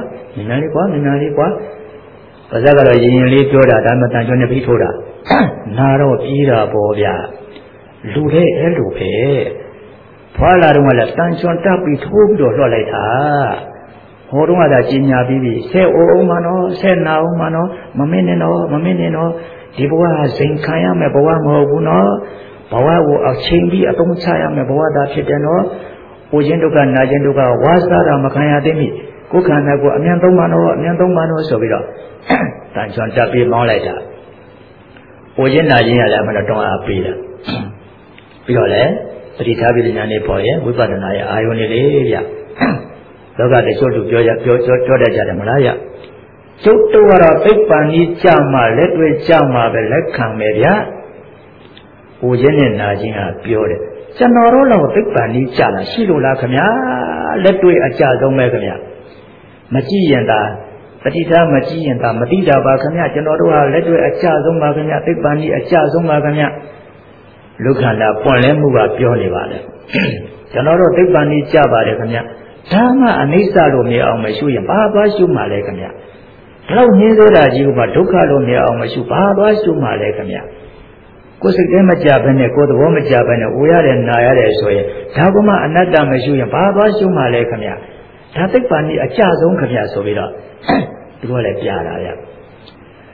ပါဇက်ကတော့ရင်လေးပြောတာဒါမှတန်ချွန်နဲ့ပြီးထိုးတာနာတော့ပြေးတာပေါ့ဗျာလူတဲ့အဲ့လိုပဲဖွာလာတော့ကလည်းတန်ချွန်တက်ပြီးထိုးပြီးတော့လွှတ်လိုက်တာဟောတော့ကသာကြီးညာပြီးပြီဆဲအိုးမနော်ဆဲနာအောင်မနော်မမင်းနဲ့နော်ဒီဘဝဟာစိန်ခံရမယ်ဘဝမဟုတ်ဘူးနော်ဘဝကိုအချိန်ပြီးအသုံးချရမယ်ဘဝသာဖြစ်တယ်နော်။အိုခြင်းဒုက္ခနာခြင်းဒုက္ခဝါစားတာမခံရသေးမိကိုယ်ခန္ဓာကိုအမြန်သုံးပါနော်ဆိုပြီးတော့တန်ချွန်တက်ပြီးမောင်းလိုက်တာ။အိုခြင်းနာခြင်းရလည်းအမှန်တော့တောင်းအားပေးတာ။ပြီးတော့လည်းပရိသတ်ပညာနဲ့ပေါ်ရဲ့ဝိပဿနာရဲ့အာယုန်လေးဗျ။လောကတချို့သူပြောတတ်ကြတယ်မလားဗျ။ကျုပ်တို့ကတော့သိပ္ပံကြီးကြမှာလက်တွေ့ကြမှာပဲလက်ခံမယ်ဗျ။အိုခြင်းနဲ့နာခြင်းဟာပြောတယ်။ကျွန်တော်တို့တော့သိပ္ပံကြီးကြတာရှိလို့လားခင်ဗျာ။လက်တွေ့အကြဆုံးပဲခင်ဗျ။မကြည့်ရင်သာပฏิဒါမကြည့်ရင်သာမသိတာပါခင်ဗျာ။ကျွန်တော်တို့ဟာလက်တွေ့အကြဆုံးပါခင်ဗျာ။သိပ္ပံကြီးအကြဆုံးပါခင်ဗျာ။လူခန္ဓာပွင့်လဲမှုကပြောနေပါလေ။ကျွန်တော်တို့သိပ္ပံကြီးကြပါတယ်ခင်ဗျာ။ဒါမှအနိစ္စလို့မြင်အောင်မရှုရင်ဘာသွားရှုမှလဲခင်ဗျာ။ဒါတော့နှင်းသေးတာကြီးကဒုက္ခလို့မြင်အောင်မရှုဘာသွားရှုမှလဲခင်ဗျာကိုယ်စိတ်ထဲမကြဘဲနဲ့ကိုယ်သဘောမကြဘဲနဲ့အိုရတယ်နာရတယ်ဆိုရင်ဒါကမှအနတ္တမရှုရင်ဘာသွားရှုမှလဲခင်ဗျာဒါသိပ္ပံကြီးအကြဆုံးခင်ဗျာဆိုပြီးတော့သူကလည်းပြတာဗျ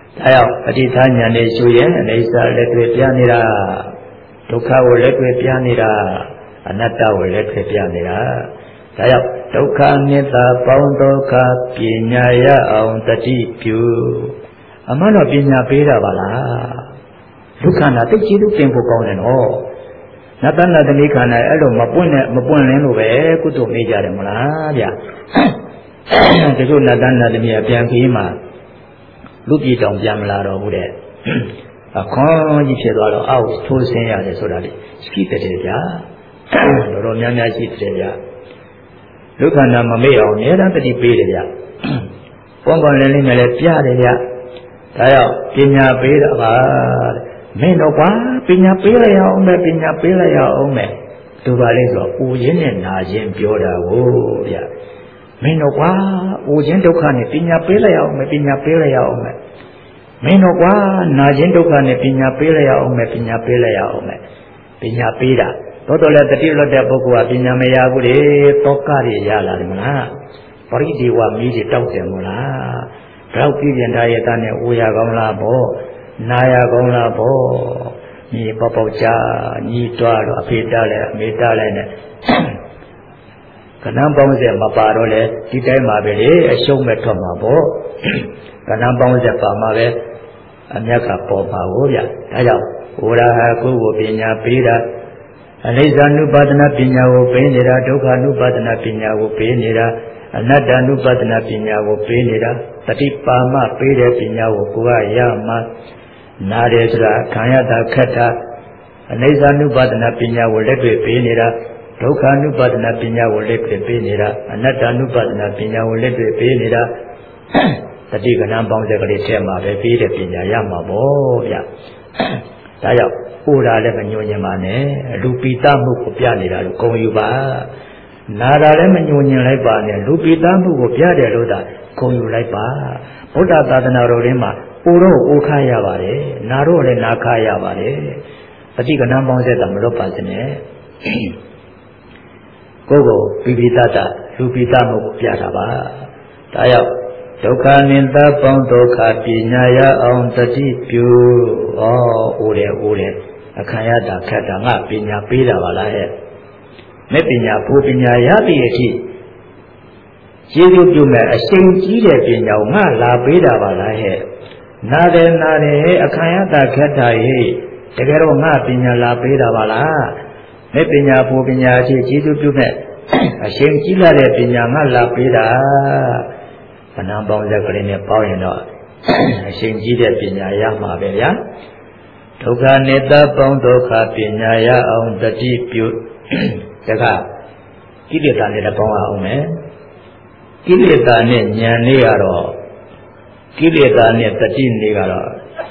ဒါကြောင့်ပဋိဌာဉာဏ်နဲ့ရှုရင်အိဋ္ဌလက်တွေ့ပြနေတာဒုက္ခကိုလက်တွေ့ပြနေတာအနတ္တကိုလက်တွေ့ပြနေတာဒါကြောင့်ဒုက္ခအနိစ္စပေါင်းဒုက္ခပညာရအောင်တတိပြုအမှန်တော့ပညာပေးတာပါလားဒုက္ခနာသိကျေးဇူးတင်ဖို့ကောင်းတယ်နော်နတ္တနာတမိခန္ဓာအဲ့လိုမပွင့်လင်းလို့ပဲကုသိုလ်မေးကြတယ်မလားဗျတချို့နတ္တနာတမိအပြန်ခီးမှာလူပြည်တောင်ပြန်မလာတော့ဘူးတဲ့အခွန်ကြီးဖြစ်သွားတော့အောက်ထိုးဆင်းရတယ်ဆိုတာလေရှိတယ်ဗျာတော်တော်များများရှိတယ်ဗျာဒုက္ခနာမမေ့အောင်အများတတိပေးတယ်ဗျပွန်ပွန်လင်းလင်းနဲ့လည်းပြတယ်ဗျဒါကြောင့်ပညာပေးတာပါမင်းတော့ကွာပညာပေးလိုက်ရအောင်ပဲပညာပေးလိုက်ရအောင်ပဲသူပါလေဆိုတော့ဥရင်းနဲ့နာခြင်းပြောတာကိုဗျမင်းတော့ကွာဥခြင်းဒုက္ခနဲ့ပညာပေးလိုက်ရအောင်ပဲပညာပေးလိုက်ရအောင်ပဲမင်းတော့ကွာနာခြင်းဒုက္ခနဲ့ပညာပေးလိုက်ရအောင်ပဲပညာပေးလိုက်ရအောင်ပဲပညာပေးတာတော်လည်းတတိလွတ်တဲ့ပုဂ္ဂိုလ်ကပညာမရဘူးလေတောကတွေရလာတယ်မလားပရိဒီဝမီးတွေတောက်တယ်မလားတော့ပြည်ပြန်တာရဲ့တန်းနဲ့အိုရကောင်းလားပေါ့နာရကောင်းလားပေါ့ညီပေါက်ကြညီတွားတော့အဖေတားလဲအမေတားလဲနဲ့ကဏ္ဍပေါင်းဆက်မပါတော့လေဒီတိုင်းမှာပဲလေအရှုံးမဲ့ထွက်မှာပေါ့ကဏ္ဍပေါင်းဆက်ပါမှာပဲအမြတ်ကပေါ်ပါဘူးဗျဒါကြောင့်ဝရဟကိုယ်ကိုပညာပေးတာအနိစ္စ ानु ပါဒနာပညာကိုပေးနေတာဒုက္ခ ानु ပါဒနာပညာကိုပေးနေတာအနတ္တ ानु ပါဒနာပညာကိုပေးနေတာတတိပါမပေးတဲ့ပညာကိုကိုယ်ကရမှာနားတယ်ဆိုတာခံရတာခက်တာအနိစ္စ ानु ပါဒနာပညာကိုလက်တွေ့ပေးနေတာဒုက္ခ ानु ပါဒနာပညာကိုလက်တွေ့ပေးနေတာအနတ္တ ानु ပါဒနာပညာကိုလက်တွေ့ပေးနေတာတတိကဏ္ဍပေါင်းစက်ကလေးထဲမှာပဲပေးတဲ့ပညာရမှာပေါ့ဗျဒါကြောင့်ဟိုတာလည်းမညှို့ညင်ပါနဲ့လူပိတမှုကိုပြနေတာလို့ဂုဏ်ယူပါနာတာလည်းမညှို့ညင်လိုက်ပါနဲ့လူပိတမှုကိုပြတယ်လို့သာဂုဏ်ယူလိုက်ပါဗုဒ္ဓသာသနာတော်ရင်းမှာအိုတော့အိုခါရပါတယ်နာတော့လည်းနာခါရပါတယ်ပฏิကဏ္ဍပေါင်းစက်ကမလွတ်ပါစေနဲ့ကိုယ်ကိုပိပိတတလူပိတမှုကိုပြတာပါဒါကြောင့်ဒုက္ခနိစ္စပေါင်းဒုက္ခပညာရအောင်တတိပြုအိုတယ်အခါရတာခက်တာငါပညာပေးတာပါလားဟဲ့မဲ့ပညာဘူပညာရသည့်အထိကျေးဇူးပြုမဲ့အရှိန်ကြီးတဲ့ပညာကိုငါလာပေးတာပါလားဟဲ့နာတယ်အခါရတာခက်တာဟဲ့တကယ်တော့ငါပညာလာပေးတာပါလားမဲ့ပညာဘူပညာအထိကျေးဇူးပြုမဲ့အရှိန်ကြီးလာတဲ့ပညာငါလာပေးတာခဏပေါင်းဆက်ကလေးနဲ့ပေါင်းရင်တော့အရှင်ကြီးတဲ့ပညာရမှာပဲဗျာဒုက္ခနိစ္စပေါင်းဒုက္ခပညာရအောင်တတိပြုတခါကိလေသာနဲ့ပေါင်းအောင်မယ်ကိလေသာနဲ့ဉာဏ်လေးကတော့ကိလေသာနဲ့တတိလေးကတော့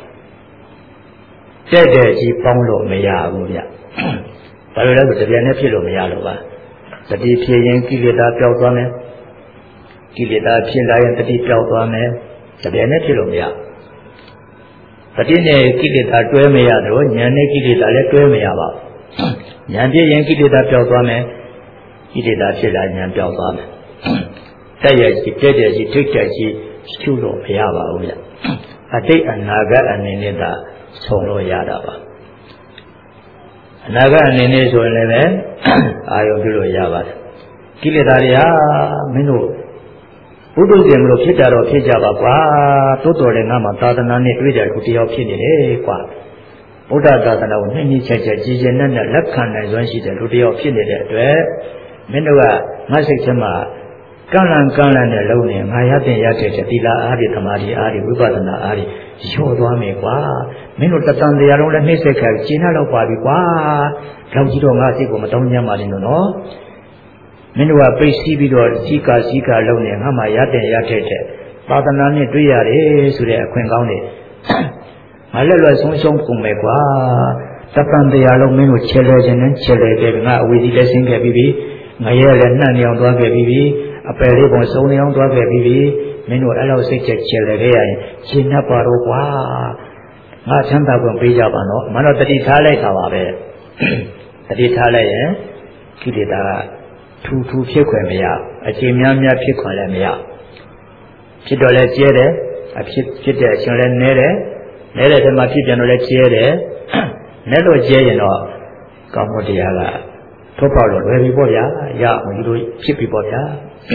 တဲ့ကြီးပေါင်းလို့မရဘူးဗျဘာလို့လဲဆိုတပြိုင်တည်းဖြစ်လို့မရလို့ပါတတိဖြစ်ရင်ကိလေသာပျောက်သွားမယ်ကိလေသာဖြစ်လာရင်တတိပျောက်သွားမယ်တပြိုင်တည်းဖြစ်လို့မရတတိနဲ့ကိလေသာတွဲမရတော့ဉာဏ်နဲ့ကိလေသာလည်းတွဲမရပါဘူးဉာဏ်ဖြစ်ရင်ကိလေသာပျောက်သွားမယ်ကိလေသာဖြစ်လာဉာဏ်ပျောက်သွားမယ်တက်ရရှိတက်တယ်ရှိထိတ်တယ်ရှိရှုလို့မရပါဘူးဗျအတိတ်အနာဂတ်အနေနဲ့သာဆုံးလို့ရတာပါအနာဂတ်အနေနဲ့ဆိုရင်လည်းအာယုံပြုလို့ရပါတယ်ကိလေသာတွေဟာမင်းတို့ဘုဒ္ဓဇင်မလို့ဖြစ်တာတော့ဖြစ်ကြပါကွာတိုးတော်လည်းငါမှသာသနာနဲ့တွေ့ကြခုတယောက်ဖြစ်နေတယ်ကွာဗုဒ္ဓသာသနာကိုနှိမ့်နှိမ့်ချက်ချက်ကြည်ကျင်နဲ့လက်ခံနိုင်စွမ်းရှိတဲ့လူတယောက်ဖြစ်နေတဲ့အတွက်မင်းတို့ကငါစိတ်ထဲမှာကန့်လန့်နဲ့လုံးနေငါရတဲ့သီလအားဖြင့်သမာဓိအားဖြင့်ဝိပဿနာအားဖြင့်လျှော့သွားမယ်ကွာမင်းတို့တတန်တရားလုံးလည်းနှိမ့်ဆက်ခဲ့ကျင်နှတော့ပါပြီကွာလောက်ကြီးတော့ငါစိတ်ကိုမတောင်းကြမ်းပါနဲ့နော်မင်းတို့ကပိတ်စီးပြီးတော့စီကာလုံးနေငါမှရတဲ့သာသနာနဲ့တွေ့ရတယ်ဆိုတဲ့အခွင့်ကောင်းတွေငါလက်လွယ်ဆုံးရှုံးကုန်မယ်ကွာတပံတရားလုံးမင်းတို့ချဲလဲခြင်းနဲ့ချဲလဲခဲ့ငါအဝေစီလည်းဆင်းခဲ့ပြီးပြီငရဲလည်းနှံ့နေအောင်သွားခဲ့ပြီးပြီအပယ်လေးပုံစုံနေအောင်သွားခဲ့ပြီးပြီမင်းတို့အဲ့လိုစိတ်ချက်ချဲလဲခဲ့ရရင်ရှင်း납ပါတော့ကွာငါချမ်းသာခွင့်ပေးကြပါနော်မနော်တတိထားလိုက်တာပါပဲတတိထားလိုက်ရင်ကိလေသာထူဖြစ်ခွင့်မရအချိန်များဖြစ်ခွင့်လည်းမရဖြစ်တော့လဲကျဲတယ်ဖြစ်တဲ့အချင်းလည်းနဲတဲ့ထဲမှာဖြစ်ပြန်တော့လည်းကျဲတယ်နဲလို့ကျဲရင်တော့ကောင်းမှုတရားကထုတ်ပေါက်လို့လွယ်ပြီပေါ့ဗျာရအောင်ဒီလိုဖြစ်ပြီပေါ့ဗျာ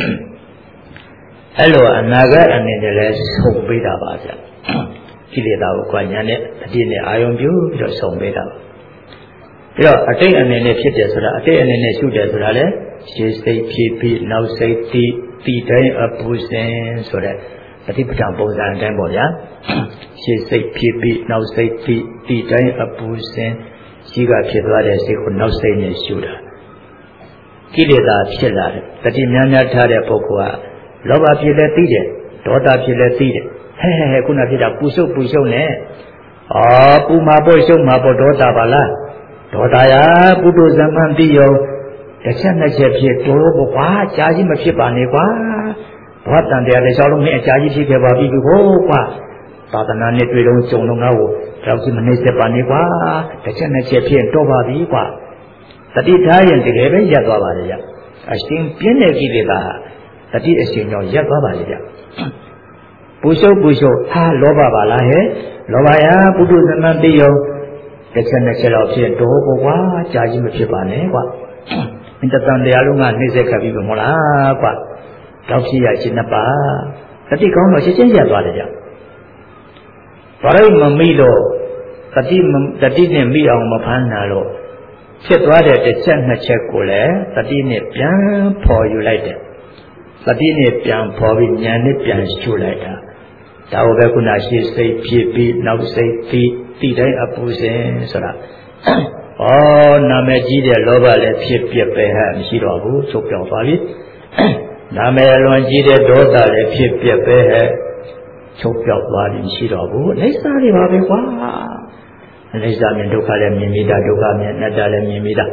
အဲ့လိုအနာဂတ်အနေနဲ့လည်းဆုံးပေးတာပါဗျာကိလေသာကိုကြွညာနဲ့အတိနဲ့အာယုံပြုပြီးတော့ဆုံးပေးတာပါပြီးတော့အတိတ်အနေနဲ့ဖြစ်တယ်ဆိုတာအတိတ်အနေနဲ့ရှုတယ်ဆိုတာလေရှေးစိတ်ဖြစ်ပြီးနောက်စိတ်တီတိုင်းအပူစင်ဆိုတဲ့ပฏิပဒံပုံစံအတိုင်းပေါ့ဗျာရှေးစိတ်ဖြစ်ပြီးနောက်စိတ်တီတိုင်းအပူစင်ရှိကဖြစ်သွားတဲ့စိတ်ကိုနောက်စိတ်နဲ့ရှုတာကိလေသာဖြစ်လာတယ်တတိများများထားတဲ့ပုဂ္ဂိုလ်ကလောဘဖြစ်လဲသိတယ်ဒေါသဖြစ်လဲသိတယ်ဟဲခုနဖြစ်တာပူရှုပ်နဲ့ပူမှာပေါ့ရှုပ်မှာပေါ့ဒေါသပါလားဒေါသရာပုထုဇမံတိယောတစ်ချက်နှစ်ချက်ဖြစ်တော်ပေါ့ကွာကြာကြီးမဖြစ်ပါနဲ့ကွာဘောတန်တရားတစ်လျှောက်လုံးနဲ့အကြာကြီးဖြစ်ခဲ့ပါပြီဟိုကွာသာသနာနဲ့တွေ့တော့ကြုံတော့ငါ့ကိုတော့ဒီမနေစက်ပါနဲ့ကွာတစ်ချက်နှစ်ချက်ဖြစ်တော့ပါပြီကွာတတိထားရင်တကယ်ပဲရပ်သွားပါလေဗျအရှင်ပြင်းတဲ့ကိလေသာတတိအရှင်ကြောင့်ရပ်သွားပါလေဗျပူရှုပ်ဟာလောဘပါလားဟဲ့လောဘရာပုထုဇမံတိယောတစ်ချက်နှစ်ချက်တော့ဖြစ်တော့ပေါ့ကွာကြာကြီးမဖြစ်ပါနဲ့ကွာအင်တတန်တရားလုံးကနှိမ့်ဆက်ခဲ့ပြီမဟုတ်လားကွာတော့ဖြစ်ရခြင်းနှစ်ပါးတတိကောင်းတော့ရှင်းရပ်သွားတယ်ဗျဘာလို့မမိတော့တတိနဲ့မိအောင်မဖမ်းနာလို့ဖြစ်သွားတဲ့တစ်ချက်နှစ်ချက်ကိုလည်းတတိနဲ့ပြန်ဖော်ယူလိုက်တယ်တတိနဲ့ပြန်ဖော်ပြီးဉာဏ်နဲ့ပြန်ရှုလိုက်တာဒါကိုပဲခုနရှိစိတ်ဖြစ်ပြီးနောက်စိတ်တိတိုင်းအပူစင်ဆိုတာနာမည်ကြီးတဲ့လောဘလည်းဖြစ်ပြပဲဟမရှိတော့ဘူးချုပ်ပြောင်းသွားပြီနာမည်လွန်ကြီးတဲ့ဒေါသလည်းဖြစ်ပြပဲဟချုပ်ပြောင်းသွားပြီမရှိတော့ဘူးအိဋ္ဌာတွေပါပဲကွာအိဋ္ဌာမြင်ဒုက္ခလည်းမြင်မိတာဒုက္ခမြင်အနတ္တလည်းမြင်မိတာ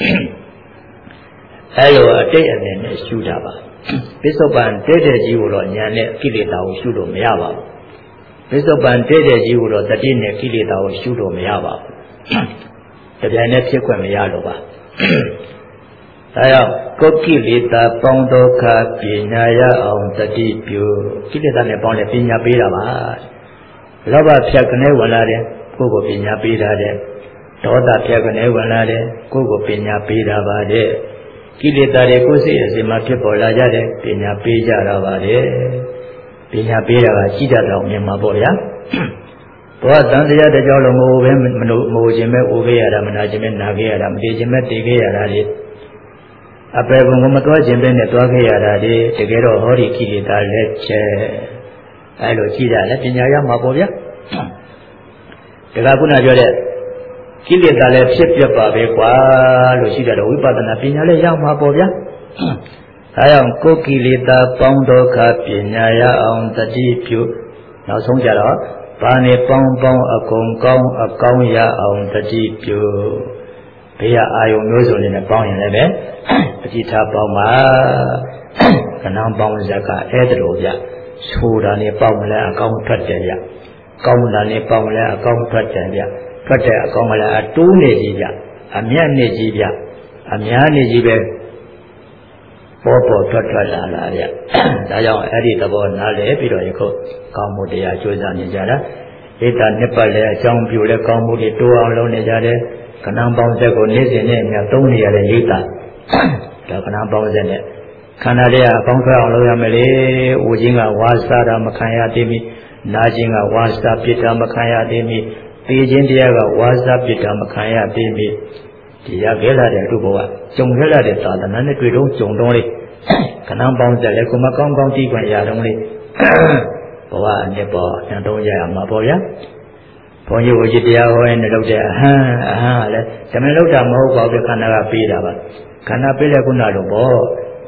အဲလိုအတိတ်အနေနဲ့ရှုတာပါပိဿုပန်တဲ့ကြီးကိုတော့ဉာဏ်နဲ့ကိလေသာကိုရှုလို့မရပါဘူးပိဿုပန်တဲ့ကြီးကိုတော့တတိနဲ့ကိလေသာကိုရှုလို့မရပါဘူးတပြိုင်တည်းဖြစ်ခွင့်မရလို့ပါဒါကြောင့်ကိုယ်ကိလေသာပေါင်းဒုက္ခပညာရအောင်တတိပြုကိလေသာနဲ့ပေါင်းတဲ့ပညာပေးတာပါလောဘဖြတ်ကနေဝင်လာတယ်ကိုယ်ကိုပညာပေးတာတဲ့ဒေါသဖြတ်ကနေဝင်လာတယ်ကိုယ်ကိုပညာပေးတာပါတဲ့ကိလေသာတွေကိုယ်စိတ်အစဉ်မှာဖြစ်ပေါ်လာကြတယ်ပညာပေးကြတာပါတဲ့ပညာပေးတာကရှိတတ်တော့မြင်မှာပေါ့ဗျာဘောတန်တရားတကြောလုံးမဟုတ်ပဲမဟုတ်ခြင်းပဲအိုခဲ့ရတာမနာခြင်းပဲနာခဲ့ရတာမတည်ခြင်းပဲတည်ခဲ့ရတာလေအပေဘုံကမသွားခြင်းပဲနဲ့သွားခဲ့ရတာလေတကယ်တော့ဟောဒီကိလေသာလက်ချက်အဲလိုကြည့်တာလည်းပညာရမှာပေါ့ဗျာဒါကခုနပြောတဲ့ကိလေသာလည်းဖြစ်ပြပါပဲကွာလို့ရှိတယ်တော့ဝိပဿနာပညာလည်းရမှာပေါ့ဗျာဒါကြောင့်ကိုယ်ကိလေသာပေါင်းဒုက္ခပညာရအောင်တတိပြုနောက်ဆုံးကြတော့ဘာနဲ့ပေါင်းအကုန်ကောင်းရအောင်တတိပြုဘေးရအာယုံမျိုးစုံနဲ့ပေါင်းရင်လည်းပဲအတိထားပေါင်းပါကဏ္ဍပေါင်းဇက်ကအဲ့ဒါလိုဗျဆိုတာနဲ့ပေါင်းလဲအကောင်းထွက်တယ်ဗျကောင်းတာနဲ့ပေါင်းလဲအကောင်းထွက်တယ်ဗျထွက်တဲ့အကောင်းကလည်းအတိုးနေကြီးဗျအမြတ်နေကြီးဗျအများနေကြီးပဲပေါ်ထွက်လာဗျဒါကြောင့်အဲ့ဒီသဘောနားလည်ပြီးတော့ယခုကောင်းမှုတရားကြိုးစားနေကြတာဣတ္တနှစ်ပတ်လည်းအကြောင်းပြုလဲကောင်းမှုတွေတိုးအောင်လုပ်နေကြတယ်ကဏ္ဍပေါင်းဆက်ကိုနေ့စဉ်နဲ့ညသုံးနေရတဲ့ဣတ္တဒါကဏ္ဍပေါင်းဆက်နဲ့ခန္ဓာလေးကအကောင်းထွက်အောင်လုပ်ရမယ်လေ။ဦးချင်းကဝါစာတာမခံရသေးမီနာချင်းကဝါစာပြစ်တာမခံရသေးမီသိချင်းတရားကဝါစာပြစ်တာမခံရသေးမီဒီရခဲ့လာတဲ့အထုဘဝကြုံခဲ့လာတဲ့သာသနာနဲ့တွေ့တော့ကြုံတော့လေခဏပေါင်းဆက်လဲကိုမကောင်းကောင်းတီးခွင့်ရတော့လေဘဝအနှစ်ပေါ်တန်တုံးရရမှာပေါ့ဗျာဘုန်းကြီးဝိจิตတရားဟောရင်လုပ်တဲ့အဟံလည်းဓမ္မလုပ်တာမဟုတ်ပါဘူးခန္ဓာကပေးတာပါခန္ဓာပေးတဲ့ခုနလိုပေါ့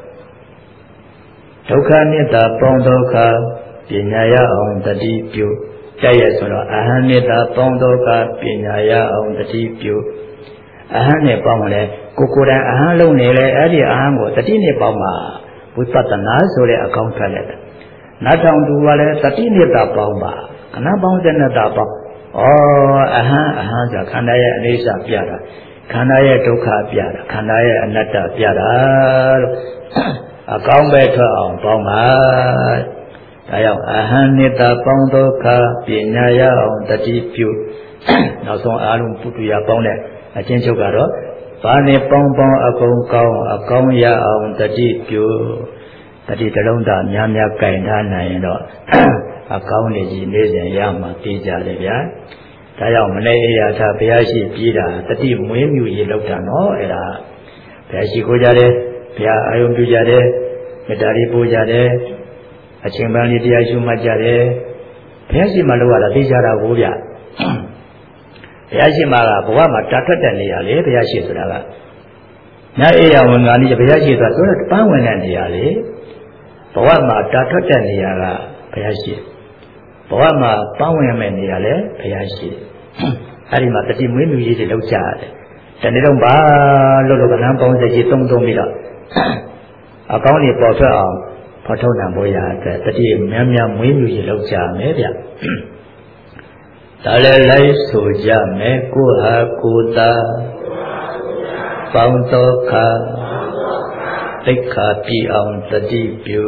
ဒုက္ခမေတ္တာပေါင်းဒုက္ခပညာရအောင်တတိပြုတဲ့ရဆိုတော့အဟံမေတ္တာပေါင်းဒုက္ခပညာရအောင်တတိပြုအဟံနဲ့ပေါင်းလဲကိုယ်တိုင်အဟံလုံးနေလဲအဲ့ဒီအဟံကိုတတိနဲ့ပေါင်းမှာဝိပဿနာဆိုတဲ့အကောင်းထွက်လိုက်တယ်နောက်ထောင်သူကလည်းတတိမေတ္တာပေါင်းပါခဏပေါင်းတဲ့မေတ္တာပေါင်းအဟံဆိုခန္ဓာရဲ့အိဋ္ဌပြတာခန္ဓာရဲ့ဒုက္ခပြတာခန္ဓာရဲ့အနတ္တပြတာလို့အကောင်းပဲထွက်အောင်ပေါင်းပါဒါကြောင့်အဟံနိတပေါင်းသောခါပညာရအောင်တတိပြုနောက်ဆုံးအားလုံးပုတ္တရာပေါင်းတဲ့အချင်းချုပ်ကတော့ဘာနဲ့ပေါင်းအကုန်ကောင်းရအောင်တတိပြုတတိတလုံးသာများများကြင်ထားနိုင်ရင်တော့အကောင်းနေကြီးနေစဉ်ရမှာသိကြတယ်ဗျာဒါကြောင့်မနေ့အရာထားဘုရားရှိပြေးတာတတိမွေးမြူရေလောက်တာနော်အဲ့ဒါဘုရားရှိခိုးကြတယ်ဘုရားအာယုံပြုကြတယ်မေတ္တာလေးပို့ကြတယ်အချိန်ပန်းလေးတရားရှုမှတ်ကြတယ်ဘုရားရှိမှလောက်ရတာသိကြတာကိုဗျဘုရားရှိမှကဘဝမှာတာထွက်တဲ့နေရာလေဘုရားရှိဆိုတာကညအေးရဝင်ကနေ့ဘုရားရှိဆိုတာဆိုတော့ပန်းဝင်တဲ့နေရာလေဘဝမှာတာထွက်တဲ့နေရာကဘုရားရှိဘဝမှာပန်းဝင်မဲ့နေရာလေဘုရားရှိအဲ့ဒီမှာတတိမွေးမြူရေးတွေလောက်ကြရတယ်တနေ့တော့ဘာလို့ကလမ်းပေါင်းစက်ကြီးတုံပြီးတော့အကောင်းကြီးပေါ်ထွက်အောင်ဖော်ထုတ်နိုင်ဖို့ရတဲ့တတိများများမွေးမြူရေးလောက်ကြမယ်ဗျဒါလည်းလိုက်ဆိုကြမယ်ကိုဟာကိုသာပေါင်းသောခါသိက္ခာပြည့်အောင်တတိပြု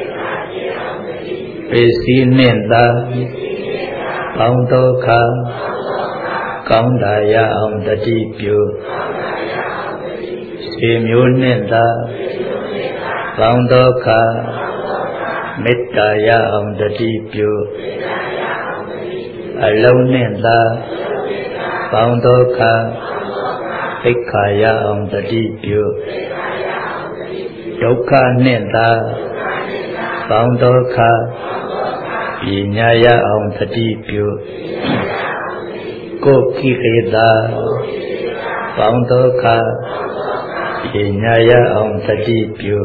ပေစီနှင့်သာပေါင်းသောခါကောင်းတာရအောင်တတိပြုစေမျိုးနှင့်သာပေါင်းသောခါမေတ္တာရအောင်တတိပြုအလုံးနှင့်သာပေါင်းသောခါသိက္ခာရအောင်တတိပြုဒုက္ခနှင့်သာပေါင်းသောခါပညာရအောင်တတိပြုကိုကိလေသာပေါင်းသောခါပညာရအောင်တတိပြု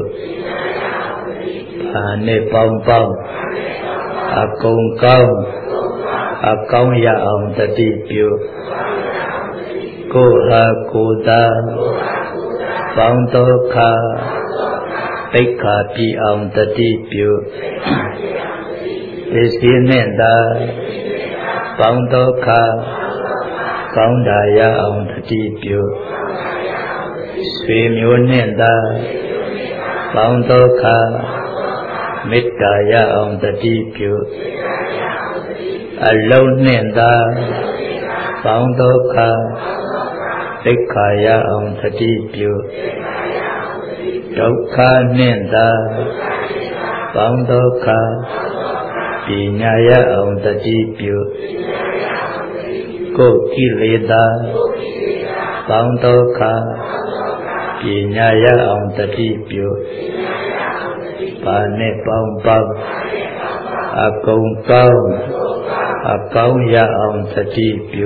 ဘာနဲ့ပေါင်းအကုန်ကောင်းအကောင်းရအောင်တတိပြုကိုဟာကိုသာပေါင်းသောခါသိက္ခာပြည့်အောင်တတိပြုပစ္စည်းနှင့်သာပေါင်းသောခါကောင်းတာရအောင်တတိပြုဆွေမျိုးနှင့်သာပေါင်းသောခါမေတ္တာရအောင်တတိပြုအလုံးနှင့်သာပေါင်းသောခါသိက္ခာရအောင်တတိပြုဒုက္ခနှင့်သာပေါင်းသောခါပညာရအောင်တတိပြုကိုကိလေသာပေါင်းသောခါပညာရအောင်တတိပြုဘာနဲ့ပေါင်းအကုန်ကောင်းအကောင်းရအောင်တတိပြု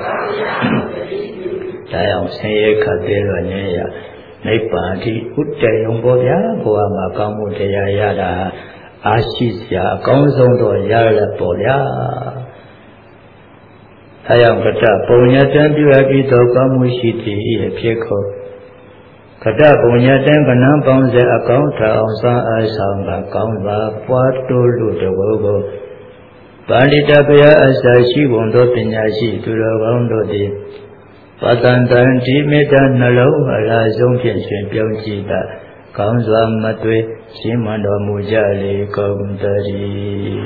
ဒါအောင်ဆင်းရဲခတ်သေးတော့ညရနိဗ္ဗာန်တိဥတ္တယုံပေါ်ဗျာဘဝမှာကောင်းမှုတရားရတာအားရှိစရာအကောင်းဆုံးတော့ရရပေါ်ဗျာဒါကြောင့်ကတပုံညတံပြုအပ်ပြီးတော့ကောင်းမှုရှိသည်အဖြစ်ခေါ်ကတပုံညတံကနံပေါင်းစေအကောင်းထအောင်စအားဆောင်ကကောင်းပါပွားတိုးလို့တဝကိုပါဠိတပယအစာရှိပုံသောပညာရှိသူတော်ကောင်းတို့သည်ပတန်တန်ဒီမေတ္တာနှလုံးအလားဆုံးဖြင့်ရှင်ပြုံးကြည့်တာကောင်းစွာမသွေရှင်းမှန်တော်မူကြလေကုန်တည်း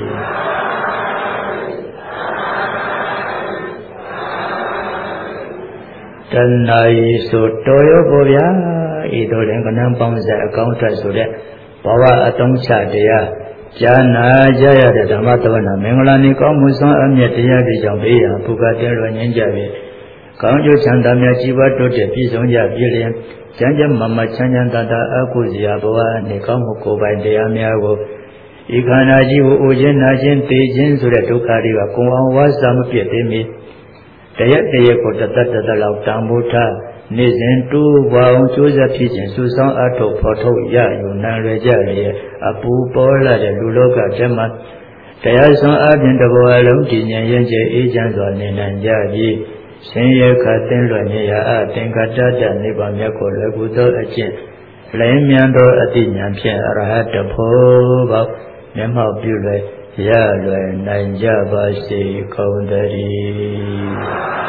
တဏှာဤဆိုတော်ရောပေါ်ဗျာဤတော်ရင်ကနံပေါင်းဆက်အကောင်းထဆိုတဲ့ဘဝအတုံးချတရားကြာနာကြရတဲ့ဓမ္မသဝနာမင်္ဂလာနေကောင်းမှုဆောင်အမြတ်တရားတွေကြောင့်ဘေးရာဘုရားတဲတော်ငြင်းကြပြီကောင်းကျိုးချမ်းသာများကြီးပွားတိုးတက်ပြည့်စုံကြပြည့်လျင်ကျမ်းကျမ်းမာမာချမ်းချမ်းသာသာအကုစရာဘဝနေကောင်းမှုကိုယ်ပိုင်တရားများကိုဤခန္ဓာကြီးကိုအိုခြင်းနာခြင်းသိခြင်းဆိုတဲ့ဒုက္ခတွေကကုံအောင်ဝါစာမပြည့်သေးမီတရက်ကိုတသက်လောက်တန်ဖိုးထားနေ့စဉ်တူပေါင်းကျိုးစားဖြစ်ခြင်းစုဆောင်အထုတ်ဖော်ထုတ်ရယူနိုင်ရကြလျက်အပူပေါ်လာတဲ့လူလောကကျမ်းမှာတရားဆောင်အပြင်တဘောအလုံးတည်ငြိမ်ရင်ကျအေးချမ်းစွာနေနိုင်ကြပြီးရှင်ရခတ်တင်လွတ်နေရအသင်္ကတတနိဗ္ဗာန်မြတ်ကိုလည်းကုသိုလ်အကျင့်လဲမြန်သောအတိညာဖြင့်အရဟတဖို့ပေါမျက်မှောက်ပြုလွယ်ရလွယ်နိုင်ကြပါစေကုန်သတည်း